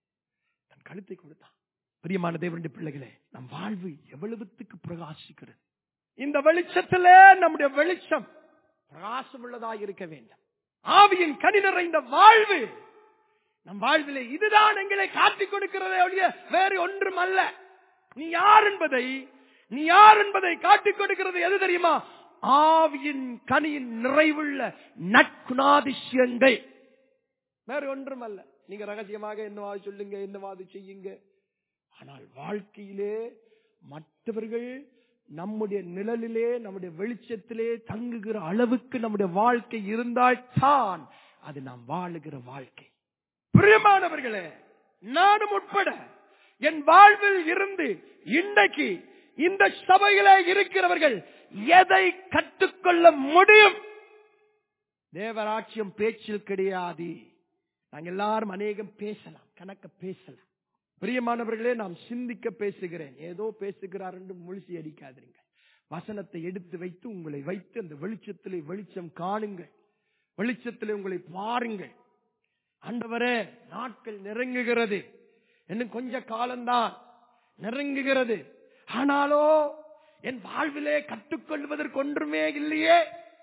தன் கழுத்தை கொடுத்தான். பிரியமான தேவனுடைய பிள்ளைகளே, நம் வாழ்வு எவ்வளவுக்கு பிரகாசிக்கிறது. இந்த வெளிச்சத்திலே நம்முடைய வெளிச்சம் பிரகாசம் உள்ளதாக இருக்க வேண்டும். ஆவியின் கனி நிறைந்த வாழ்வு நம் வாழ்விலே இதுதான் எங்களை காட்டிக் கொடுக்கிறதே ஒழிய வேறு ஒன்றும் அல்ல. நீ யார் என்பதை நீ யார் என்பதை காட்டிக் கொடுக்கிறது எது தெரியுமா? ஆவியின் கனியின் நிறைவுள்ள நற்குணாதிசயங்கள், வேறு ஒன்றும் அல்ல. நீங்க ரகசியமாக என்னவாது சொல்லுங்க, என்னவாது செய்யுங்க. ஆனால் வாழ்க்கையிலே மற்றவர்கள் நம்முடைய நிழலிலே நம்முடைய வெளிச்சத்திலே தங்குகிற அளவுக்கு நம்முடைய வாழ்க்கை இருந்தால் தான் அது நாம் வாழுகிற வாழ்க்கை. பிரியமானவர்களே, நானும் உட்பட என் வாழ்வில் இருந்து இன்றைக்கு இந்த சபையிலே இருக்கிறவர்கள் எதை கற்றுக்கொள்ள முடியும்? தேவராட்சியம் பேச்சில் கிடையாது. நாங்கள் எல்லாரும் அநேகம் பேசலாம், கணக்க பேசலாம். பிரியமானவர்களே, நாம் சிந்திக்க பேசுகிறேன், ஏதோ பேசுகிறார் என்று முழுசி அடிக்காதீர்கள். வசனத்தை எடுத்து வைத்து உங்களை வைத்து அந்த வெளிச்சத்திலே வெளிச்சம் காணுங்கள், வெளிச்சத்திலே உங்களை பாருங்கள். ஆண்டவரே, நாட்கள் நெருங்குகிறது, இன்னும் கொஞ்ச காலம்தான் நெருங்குகிறது. ஆனாலோ என் வாழ்விலே கற்றுக்கொள்வதற்கு ஒன்றுமே இல்லையே.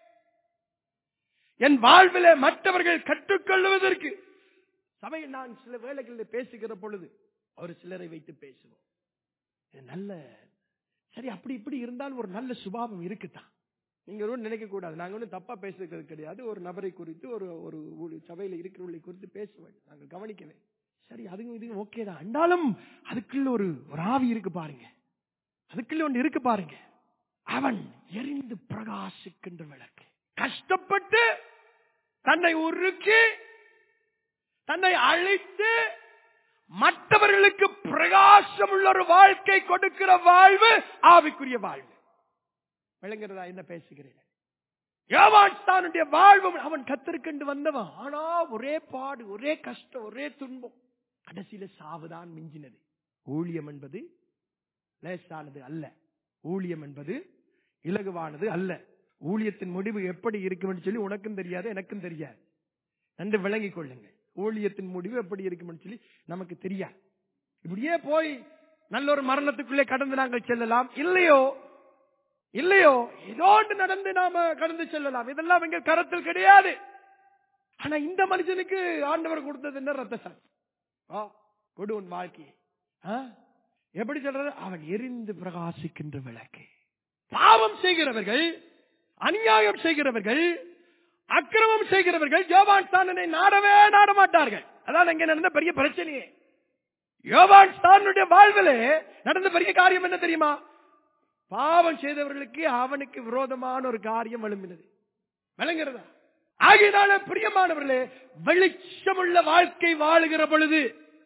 என் வாழ்விலே மற்றவர்கள் கற்றுக்கொள்வதற்கு. சபையில் நான் சில வேளைகளில் பேசுகிற பொழுது ஒரு சிலரை வைத்து பேசுவோம். நல்ல சரி, அப்படி இப்படி இருந்தால் ஒரு நல்ல சுபாவம் இருக்குதான். நீங்க ஒன்றும் நினைக்க கூடாது. நாங்க ஒன்றும் தப்பா பேசுறது கிடையாது. ஒரு நபரை குறித்து ஒரு ஒரு சபையில இருக்கிறவர்களை குறித்து பேசுவேன். நாங்கள் கவனிக்கவே சரி, அதுவும் இதுவும் ஓகே தான். இருந்தாலும் அதுக்குள்ள ஒரு ஒரு ஆவி இருக்கு பாருங்க. அதுக்குள்ள ஒன்று இருக்கு பாருங்க. அவன் எரிந்து பிரகாசிக்கின்ற விளக்கு. கஷ்டப்பட்டு தன்னை உருக்கி தன்னை அழித்து மற்றவர்களுக்கு பிரகாசம் உள்ள ஒரு வாழ்க்கை கொடுக்கிற வாழ்வு ஆவிக்குரிய வாழ்வு. விளங்குறதா என்ன பேசுகிறேன்? யோவான்ஸ்தானுடைய வாழ்வு அவன் கத்தற்கண்டு வந்தவன். ஆனா ஒரே பாடு, ஒரே கஷ்டம், ஒரே துன்பம். கடைசியில சாவுதான் மிஞ்சினது. ஊழியம் என்பது லேசானது அல்ல. ஊழியம் என்பது இலகுவானது அல்ல. ஊழியத்தின் முடிவு எப்படி இருக்கும் சொல்லி உனக்கும் தெரியாது, எனக்கும் தெரியாது. நன்று விளங்கிக் கொள்ளுங்க. ஊழியத்தின் முடிவு எப்படி இருக்கும் சொல்லி நமக்கு தெரியாது. இப்படியே போய் நல்ல ஒரு மரணத்துக்குள்ளே கடந்து நாங்கள் செல்லலாம். இல்லையோ இல்லையோ ஏதோ நடந்து நாம கடந்து செல்லலாம். இதெல்லாம் எங்க கருத்தில் கிடையாது. ஆனா இந்த மனுஷனுக்கு ஆண்டவர் கொடுத்தது என்ன? ரத்த சாட்சி. கொடு உன் வாழ்க்கையை. எப்படி சொல்றது? அவன் எரிந்து பிரகாசிக்கின்ற விளக்கு. பாவம் செய்கிறவர்கள், அநியாயம் செய்கிறவர்கள், அக்கிரமம் செய்கிறவர்கள் யோவான்ஸ்தானனை நாடவே நாட மாட்டார்கள். அதான் அங்க நடந்த பெரிய பிரச்சனையே. யோவான்ஸ்தானுடைய வாழ்விலே நடந்த பெரிய காரியம் என்ன தெரியுமா? பாவம் செய்தவர்களுக்கு அவனுக்கு விரோதமான ஒரு காரியம் எழும்பினது. விளங்குறதா? ஆகையினால பிரியமானவர்களே, வெளிச்சமுள்ள வாழ்க்கை வாழுகிற பொழுது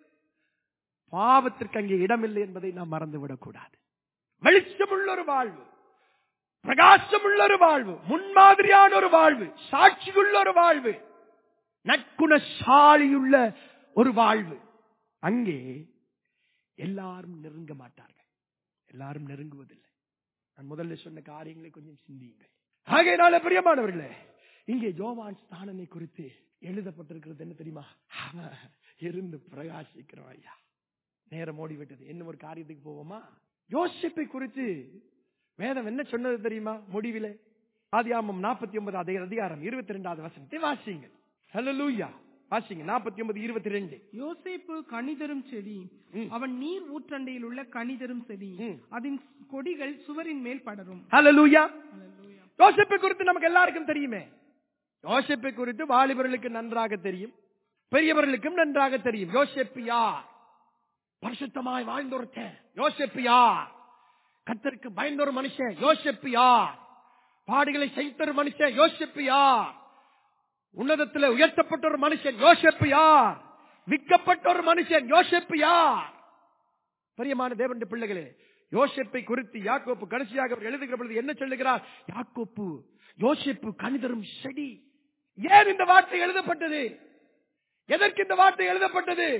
பாவத்திற்கு அங்கே இடமில்லை என்பதை நாம் மறந்துவிடக் கூடாது. வெளிச்சமுள்ள ஒரு வாழ்வு, பிரகாசமுள்ள ஒரு வாழ்வு, முன்மாதிரியான ஒரு வாழ்வு, சாட்சியுள்ள ஒரு வாழ்வு, நற்குணசாலியுள்ள ஒரு வாழ்வு. அங்கே எல்லாரும் நெருங்க மாட்டார்கள். எல்லாரும் நெருங்குவதில்லை. நான் முதல்ல சொன்ன காரியங்களை கொஞ்சம் சிந்தியுங்கள். ஆகையினால பிரியமானவர்களே, இங்கே யோவான்ஸ்தானனை குறித்து எழுதப்பட்டிருக்கிறது என்ன தெரியுமா? இருந்து பிரகாசிக்கிறோம். ஐயா, நேரம் ஓடிவிட்டது. என்ன ஒரு காரியத்துக்கு போவோமா? யோசிப்பை குறித்து வேதம் என்ன சொன்னது தெரியுமா? முடிவிலே ஆதியாகமம் நாற்பத்தி ஒன்பதாவது அதிகாரம் இருபத்தி இரண்டாவது வசனத்தை வாசிங்க. ஹல்லேலூயா. வாசிங்க. நாற்பத்தி ஒன்பது இருபத்தி ரெண்டு. யோசேப்பு கனிதரும் செடி, அவன் நீர் ஊற்றண்டையில் உள்ள கனிதரும் செடி, அதன் கொடிகள் சுவரின் மேல் படரும். ஹல்லேலூயா. யோசேப்பை குறித்து நமக்கு எல்லாருக்கும் தெரியுமே. யோசேப்பை குறித்து வாலிபர்களுக்கு நன்றாக தெரியும், பெரியவர்களுக்கும் நன்றாக தெரியும். யோசேப்பு யார்? பரிசுத்தமாய் வாழ்ந்தொருத்தன். யோசேப்பு யார்? கர்த்தருக்கு பயந்த ஒரு மனுஷன். யோசேப்பு யார்? பாடுகளை செய்த ஒரு மனுஷன். யோசேப்பு யார்? உன்னதத்தில் உயர்த்தப்பட்ட ஒரு மனுஷன். யோசேப்பு யார்? விற்கப்பட்ட ஒரு மனுஷன். யோசேப்பு யார்? பிரியமான தேவனுடைய பிள்ளைகளே, யோசேப்பை குறித்து யாக்கோப்பு கடைசியாக அவர் எழுதுகிற பொழுது என்ன சொல்லுகிறார்? யாக்கோப்பு யோசேப்பு கனிதரும் செடி. ஏன் இந்த வார்த்தை எழுதப்பட்டது? எதற்கு இந்த வார்த்தை எழுதப்பட்டது?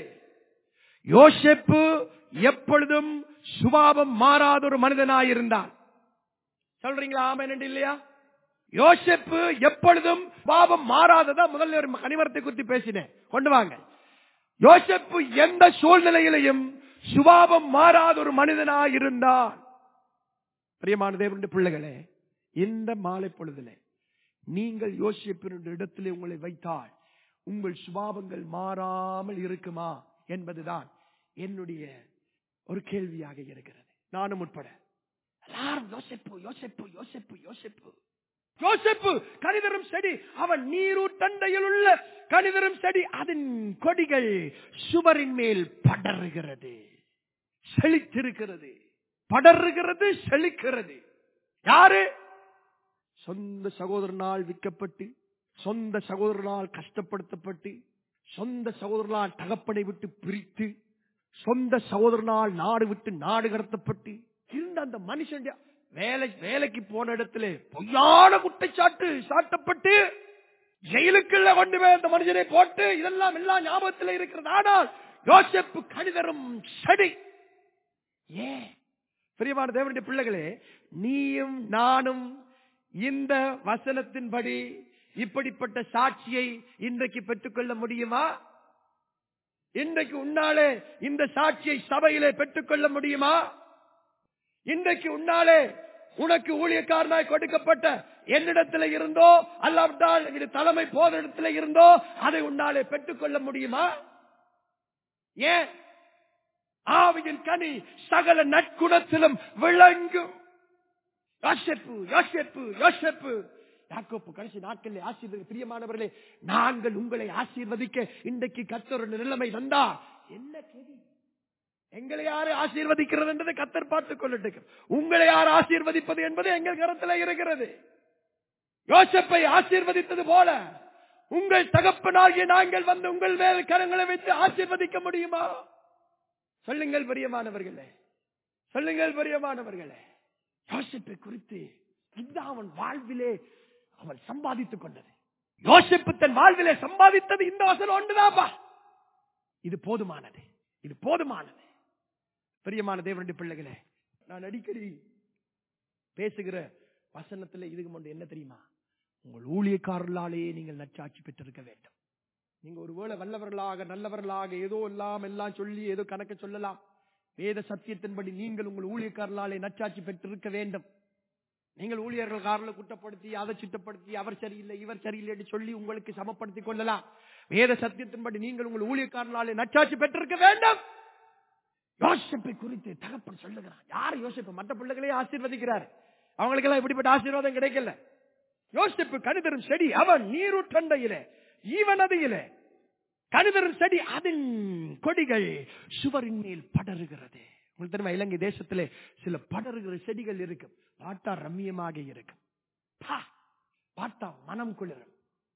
யோசேப்பு எப்பொழுதும் சுபாவம் மாறாத ஒரு மனிதனாயிருந்தான். சொல்றீங்களா ஆமென் இல்லையா? யோசேப்பு எப்பொழுதும் சுபாவம் மாறாததா? முதல்ல ஒரு கனிமரத்தை குறித்து பேசினேன். கொண்டு வாங்க. யோசேப்பு எந்த சூழ்நிலையிலையும் சுபாவம் மாறாத ஒரு மனிதனாயிருந்தான். பிரியமான தேவனுடைய பிள்ளைகளே, இந்த மாலை பொழுதிலே நீங்கள் யோசேப்பினுடைய இடத்திலே உங்களை வைத்தால் உங்கள் சுபாவங்கள் மாறாமல் இருக்குமா என்பதுதான் என்னுடைய ஒரு கேள்வியாக இருக்கிறது. நானும் உட்பட எல்லாரும் யோசேப்பு யோசேப்பு யோசேப்பு யோசேப்பு யோசேப்பு கனிதரும் செடி, அவன் நீரூற்றண்டையில் உள்ள கனிதரும் செடி, அதன் கொடிகள் சுவரின் மேல் படருகிறது, செழித்திருக்கிறது. படருகிறது, செழிக்கிறது. யாரு? சொந்த சகோதரனால் விற்கப்பட்டு, சொந்த சகோதரனால் கஷ்டப்படுத்தப்பட்டு, சொந்த சகோதரனால் தகப்பனை விட்டு பிரித்து, சொந்த சகோதரனால் நாடு விட்டு நாடு கடத்தப்பட்டு இருந்த அந்த மனுஷன் வேலை வேலைக்கு போன இடத்துல பொய்யான குற்றச்சாட்டு சாட்டப்பட்டு ஜெயிலுக்குள்ள கொண்டு போய் அந்த மனுஷனை போட்டு, இதெல்லாம் எல்லாம் ஞாபகத்தில் இருக்கிறது. ஆனால் யோசேப்பு கனிதரும் செடி. ஏன் பிரியமான தேவனுடைய பிள்ளைகளே, நீயும் நானும் இந்த வசனத்தின்படி இப்படிப்பட்ட சாட்சியை இன்றைக்கு பெற்றுக்கொள்ள முடியுமா? இன்றைக்கு உன்னாலே இந்த சாட்சியை சபையிலே பெற்றுக்கொள்ள முடியுமா? இன்றைக்கு உன்னாலே உனக்கு ஊழியக்காரனாய் கொடுக்கப்பட்ட என்னிடத்துல இருந்தோ அல்லாவிட்டால் தலைமை போதஇடத்துல இருந்தோ அதை உன்னாலே பெற்றுக்கொள்ள முடியுமா? ஏன்? ஆவியின் கனி சகல நற்குணத்திலும் விளங்கும். யோசேப்பு யோசேப்பு யோசேப்பு யாக்கோப்பு கடைசி நாட்களில் ஆசீர்வதி. பிரியமானவர்களே, நாங்கள் உங்களை ஆசீர்வதிக்க இன்றைக்கு கர்த்தர் ஒரு நிலைமை வந்தா என்ன கேள்வி? எங்களை யாரு ஆசீர்வதிக்கிறது என்பதை கர்த்தர் பார்த்துக் கொள்ளட்டும். உங்களை யார் ஆசீர்வதிப்பது என்பது எங்கள் கரத்தில் இருக்கிறது. யோசேப்பை ஆசீர்வதித்தது போல உங்கள் தகப்பனாகிய நாங்கள் வந்து உங்கள் மேல் கரங்களை வைத்து ஆசீர்வதிக்க முடியுமா? சொல்லுங்கள் பிரியமானவர்களே, சொல்லுங்கள் பிரியமானவர்களே. யோசேப்பை குறித்து இந்த அவன் வாழ்விலே அவன் சம்பாதித்துக் கொண்டது. யோசேப்பு தன் வாழ்விலே சம்பாதித்தது இந்த வசனம் ஒன்றுதான்பா. இது போதுமானது, இது போதுமானது. பிரியமான தேவனுடைய பிள்ளைகளே, நான் அடிக்கடி பேசுகிற வசனத்துல இதுக்கு முன்பு என்ன தெரியுமா? உங்கள் ஊழியக்காரர்களாலேயே நீங்கள் நற்சாட்சி பெற்றிருக்க வேண்டும். நீங்க ஒருவேளை வல்லவர்களாக நல்லவர்களாக ஏதோ எல்லாம் எல்லாம் சொல்லி ஏதோ கணக்க சொல்லலாம். வேத சத்தியத்தின்படி நீங்கள் உங்கள் ஊழியக்காரர்களாலே நற்சாட்சி பெற்றிருக்க வேண்டும். நீங்கள் ஊழியர்கள் காரலை குற்றப்படுத்தி அதை சிட்டப்படுத்தி அவர் சரியில்லை இவர் சரியில்லை என்று சொல்லி உங்களுக்கு சமப்படுத்திக் கொள்ளலாம். வேத சத்தியத்தின்படி நீங்கள் உங்கள் ஊழியக்காரர்களாலே நற்சாட்சி பெற்றிருக்க வேண்டும். யோசேப்பை குறித்து தகப்பன் சொல்லுகிறார். யார் யோசேப்பு? மற்ற பிள்ளைகளே ஆசீர்வதிக்கிறார். அவங்களுக்கெல்லாம் இப்படிப்பட்ட ஆசீர்வாதம் கிடைக்கல. யோசேப்பு கனிதரும் செடி, அவன் நீரூற்றண்டையிலே ஈவநதியிலே கனிதரும் செடி, அதன் கொடிகள் சுவரின் மேல் படருகிறது. உங்களுக்கு தெரியுமா, இலங்கை தேசத்திலே சில படருகிற செடிகள் இருக்கும். பாட்டா ரம்மியமாக இருக்கும், பாட்டா மனம் குளிரும்.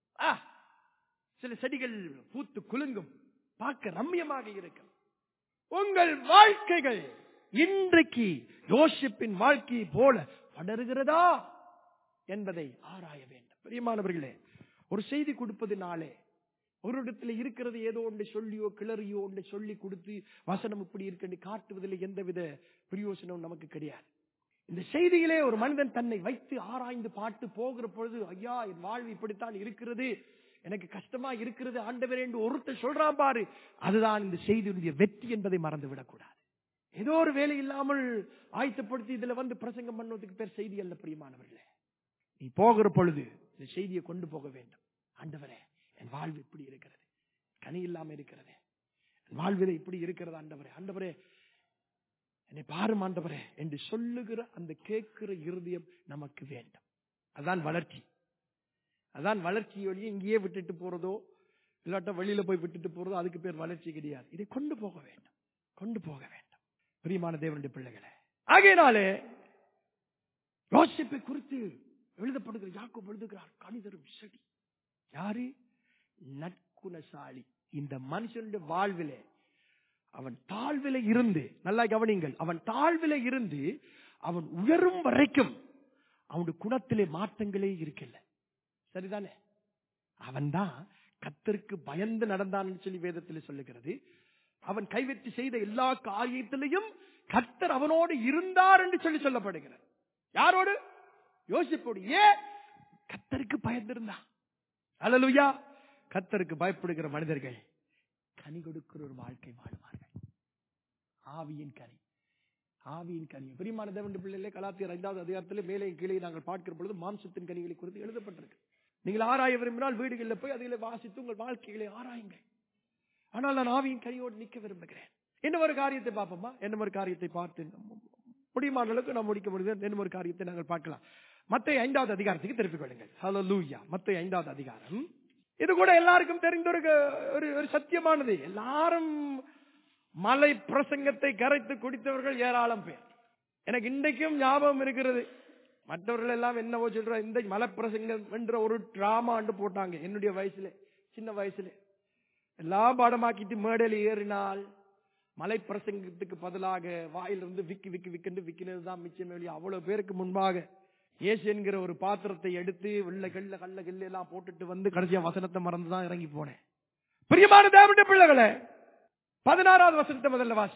சில செடிகள் பூத்து குலுங்கும், பார்க்க ரம்மியமாக இருக்கும். உங்கள் வாழ்க்கைகள் இன்றைக்கு யோசேப்பின் வாழ்க்கையை போல படருகிறதா என்பதை ஆராய வேண்டும். பிரியமானவர்களே, ஒரு செய்தி கொடுப்பதினாலே ஒரு இடத்துல இருக்கிறது ஏதோ ஒன்று சொல்லியோ கிளறியோ ஒன்று சொல்லி கொடுத்து வசனம் இப்படி இருக்கு காட்டுவதில் எந்தவித பிரயோசனம் நமக்கு கிடையாது. இந்த செய்தியிலே ஒரு மனிதன் தன்னை வைத்து ஆராய்ந்து பாட்டு போகிற பொழுது, ஐயா என் வாழ்வு இப்படித்தான் இருக்கிறது, எனக்கு கஷ்டமா இருக்கிறது ஆண்டவரே என்று ஒருத்தர் சொல்றான் பாரு, அதுதான் இந்த செய்தியுடைய வெற்றி என்பதை மறந்து விடக்கூடாது. ஏதோ ஒரு வேலை இல்லாமல் ஆயத்தப்படுத்தி இதுல வந்து பிரசங்கம் பண்ணுவதற்கு பேர் செய்தி அல்ல. பிரியமானவர்களே, நீ போகிற பொழுது இந்த செய்தியை கொண்டு போக வேண்டும். ஆண்டவரே என் வாழ்வு இப்படி இருக்கிறது, கனி இல்லாம இருக்கிறது, என் வாழ்விலே இப்படி இருக்கிறது ஆண்டவரே, ஆண்டவரே என்னை பாரும் ஆண்டவரே என்று சொல்லுகிற அந்த கேட்கிற இருதயம் நமக்கு வேண்டும். அதான் வளர்ச்சி. அதான் வளர்ச்சி. வழியை இங்கேயே விட்டுட்டு போறதோ இல்லாட்ட வெளியில போய் விட்டுட்டு போறதோ அதுக்கு பேர் வளர்ச்சி கிடையாது. இதை கொண்டு போக வேண்டும், கொண்டு போக வேண்டும். பிரியமான தேவனுடைய பிள்ளைகளே, ஆகையினாலே யோசேப்பை குறித்து எழுதப்படுகிற யாக்கோபு எழுதுகிறார், கனிதரும் செடி. யாரு? நற்குணசாலி. இந்த மனுஷனுடைய வாழ்விலே அவன் தாழ்வில இருந்து, நல்லா கவனிங்கள், அவன் தாழ்வில இருந்து அவன் உயரும் வரைக்கும் அவனுடைய குணத்திலே மாற்றங்களே இருக்கல. சரிதானே? அவன் தான் கர்த்தருக்கு பயந்து நடந்தான் சொல்லி வேதத்தில் சொல்லுகிறது. அவன் கைவெற்றி செய்த எல்லா காரியத்திலையும் கர்த்தர் அவனோடு இருந்தார் என்று சொல்லி சொல்லப்படுகிறது. யாரோடு? யோசேப்போடு. ஏன்? கர்த்தருக்கு பயந்திருந்தான். அல்லேலூயா. கர்த்தருக்கு பயப்படுகிற மனிதர்கள் கனி கொடுக்கிற ஒரு வாழ்க்கை வாழ்வார்கள். ஆவியின் கனி, ஆவியின் கனி. பிரியமான தேவனுடைய பிள்ளைகளே, கலாத்தியர் ஐந்தாவது அதிகாரத்திலே மேலே கீழே நாங்கள் பார்க்கிற பொழுது மாம்சத்தின் கனிகளை குறித்து எழுதப்பட்டிருக்கு. நீங்கள் ஆராய விரும்பினால் வீடுகளில் போய் அதிலே வாசித்து உங்கள் வாழ்க்கைகளை ஆராயுங்கள். ஆனால் நான் ஆவியின் கனியோடு நிற்க விரும்புகிறேன். இன்னும் ஒரு காரியத்தை பார்ப்போமா? என்ன ஒரு காரியத்தை பார்த்து முடியுமான அளவுக்கு நாம் முடிக்க முடியாது. என்ன ஒரு காரியத்தை நாங்கள் பார்க்கலாம். மத்தேயு ஐந்தாவது அதிகாரத்துக்கு திருப்பிக் கொள்ளுங்கள். ஹல்லேலூயா. மத்தேயு ஐந்தாவது அதிகாரம். இது கூட எல்லாருக்கும் தெரிந்த ஒரு ஒரு சத்தியமானது. எல்லாரும் மலை பிரசங்கத்தை கரைத்து குடித்தவர்கள் ஏராளம் பேர். எனக்கு இன்றைக்கும் ஞாபகம் இருக்கிறது. மற்றவர்கள் எல்லாம் என்னவோ சொல்ற, இந்த மலை பிரசங்கம் என்ற ஒரு டிராமா போட்டாங்க என்னுடைய வயசுல, சின்ன வயசுல. எல்லாம் பாடமாக்கிட்டு மேடையில் ஏறினால் மலை பிரசங்கத்துக்கு பதிலாக வாயிலிருந்து விக்கி விக்கி விக்கென்று விக்கினதுதான் மிச்சமே. அவ்வளவு பேருக்கு முன்பாக இயேசு என்கிற ஒரு பாத்திரத்தை எடுத்து வெள்ள கல்ல கல்ல கல்ல எல்லாம் போட்டுட்டு வந்து கடைசியா வசனத்தை மறந்துதான் இறங்கி போனேன். பிரியமான தேவனுடைய பிள்ளைகளே, பதினாறாவது வசனத்தை முதல்ல வாசிங்க.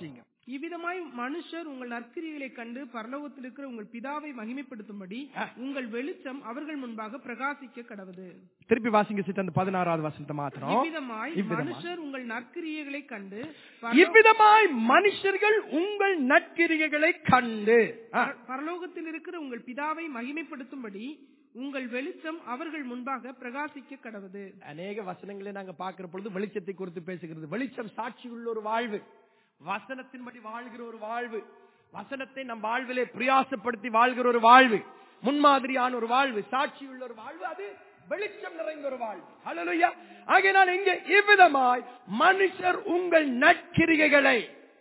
இவ்விதமாய் மனுஷர் உங்கள் நற்கிரியைகளை கண்டு பரலோகத்தில் இருக்கிற உங்கள் பிதாவை மகிமைப்படுத்தும்படி உங்கள் வெளிச்சம் அவர்கள் முன்பாக பிரகாசிக்க கடவுது. திருப்பி வாசிங்க சிஸ்டர், அந்த பதினாறாவது வசனத்தை மாத்திரம். இவ்விதமாய் மனுஷர் உங்கள் நற்கிரியைகளை கண்டு இவ்விதமாய் மனுஷர்கள் உங்கள் நற்கிரியைகளை கண்டு பரலோகத்தில் இருக்கிற உங்கள் பிதாவை மகிமைப்படுத்தும்படி உங்கள் வெளிச்சம் அவர்கள் முன்பாக பிரகாசிக்க கடவுது. அநேக வசனங்களை நாங்க பார்க்கிற பொழுது வெளிச்சத்தை குறித்து பேசுகிறது. வெளிச்சம் சாட்சி உள்ள ஒரு வாழ்வு, வசனத்தின்படி வாழ்கிற ஒரு வாழ்வு, வசனத்தை நம் வாழ்விலே பிரயாசப்படுத்தி வாழ்கிற ஒரு வாழ்வு, முன்மாதிரியான ஒரு வாழ்வு, சாட்சி உள்ள ஒரு வாழ்வு, அது வெளிச்சம் நிறைந்த ஒரு வாழ்வு. ஹல்லேலூயா. ஆகையால் இங்கே இவ்விதமாய் மனுஷர் உங்கள் நற்கிரியைகளை,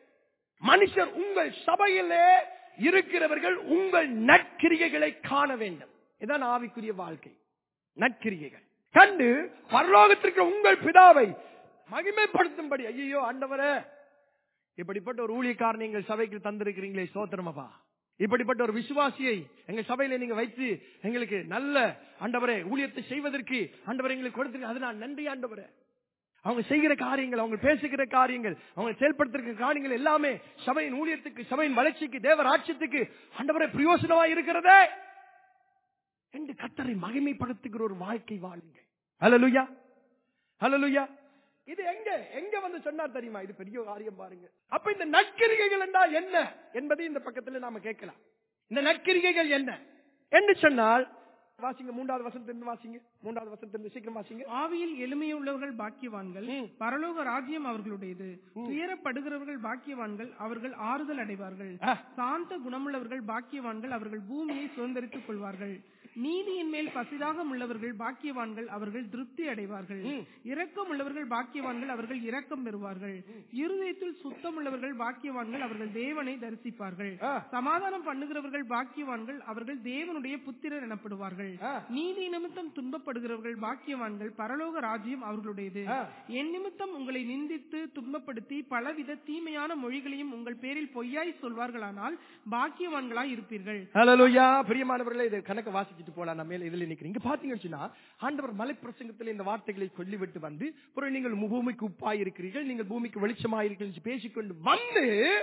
மனுஷர் உங்கள் சபையிலே இருக்கிறவர்கள் உங்கள் நற்கிரியைகளை காண வேண்டும். இதான் ஆவிக்குரிய வாழ்க்கை. நற்கிரியைகள் கண்டு பரலோகத்திற்கு உங்கள் பிதாவை மகிமைப்படுத்தும்படி. ஐயோ ஆண்டவரே, இப்படிப்பட்ட ஒரு ஊழியக்காரனை எங்கள் சபைக்கு தந்திருக்கிறீங்களே, ஸ்தோத்திரமப்பா. இப்படிப்பட்ட ஒரு விசுவாசியை எங்கள் சபையில நீங்க வைத்து எங்களுக்கு நல்ல ஆண்டவரே ஊழியத்தை செய்வதற்கு ஆண்டவரே எங்களுக்கு கொடுத்திருக்க, அது நான் நன்றி ஆண்டவரே. அவங்க செய்கிற காரியங்கள், அவங்க பேசுகிற காரியங்கள், அவங்க செயல்படுத்துகிற காரியங்கள் எல்லாமே சபையின் ஊழியத்துக்கு, சபையின் வளர்ச்சிக்கு, தேவ ராஜ்யத்துக்கு ஆண்டவரே பிரயோசனமா இருக்கிறதே என்று கர்த்தரை மகிமைப்படுத்துகிற ஒரு வாழ்க்கை வாழுங்க. ஹல்லேலூயா, ஹல்லேலூயா. இது எங்க எங்க வந்து சொன்னார் தெரியுமா? இது பெரிய காரியம் பாருங்க. அப்ப இந்த நற்கிரிகைகள் என்றால் என்ன என்பதை இந்த பக்கத்துல நாம கேட்கலாம். இந்த நற்கிரிகைகள் என்ன என்று சொன்னால், வாசிங்க மூன்றாவது வசனத்திலிருந்து வாசிங்க. மூன்றாவது வசனத்திலிருந்து சீக்கிரம் வாசிங்க. ஆவியில் எளிமையுள்ளவர்கள் பாக்கியவான்கள், பரலோக ராஜ்யம் அவர்களுடையது. துயரப்படுகிறவர்கள் பாக்கியவான்கள், அவர்கள் ஆறுதல் அடைவார்கள். சாந்த குணமுள்ளவர்கள் பாக்கியவான்கள், அவர்கள் பூமியை சுதந்தரித்துக் கொள்வார்கள். நீதியின் மேல் பசிதாகம் உள்ளவர்கள் பாக்கியவான்கள், அவர்கள் திருப்தி அடைவார்கள். இரக்கம் உள்ளவர்கள் பாக்கியவான்கள், அவர்கள் இரக்கம் பெறுவார்கள். இருதயத்தில் சுத்தம் உள்ளவர்கள் பாக்கியவான்கள், அவர்கள் தேவனை தரிசிப்பார்கள். சமாதானம் பண்ணுகிறவர்கள் பாக்கியவான்கள், அவர்கள் தேவனுடைய புத்திரர் எனப்படுவார்கள். நீதி நிமித்தம் துன்பப்படுகிறவர்கள் பாக்கியவான்கள், பரலோக ராஜ்யம் அவர்களுடையது. என் நிமித்தம் உங்களை நிந்தித்து துன்பப்படுத்தி பலவித தீமையான மொழிகளையும் உங்கள் பேரில் பொய்யாய் சொல்வார்களானால் பாக்கியவான்களாய் இருப்பீர்கள். ஹல்லேலூயா. பிரியமானவர்களே, இது கணக்கு வாசிச்சு போலாம். நம்ம மேல இதுல நிக்கிறீங்க பாத்தீங்கன்னா, ஆண்டவர் மலை பிரசங்கத்தில் இந்த வார்த்தைகளை சொல்லிவிட்டு வந்து, பிறகு நீங்கள் பூமிக்கு உப்பாய் இருக்கிறீர்கள், நீங்கள் பூமிக்கு வெளிச்சமாயிருக்கீர்கள் பேசிக்கொண்டு வந்து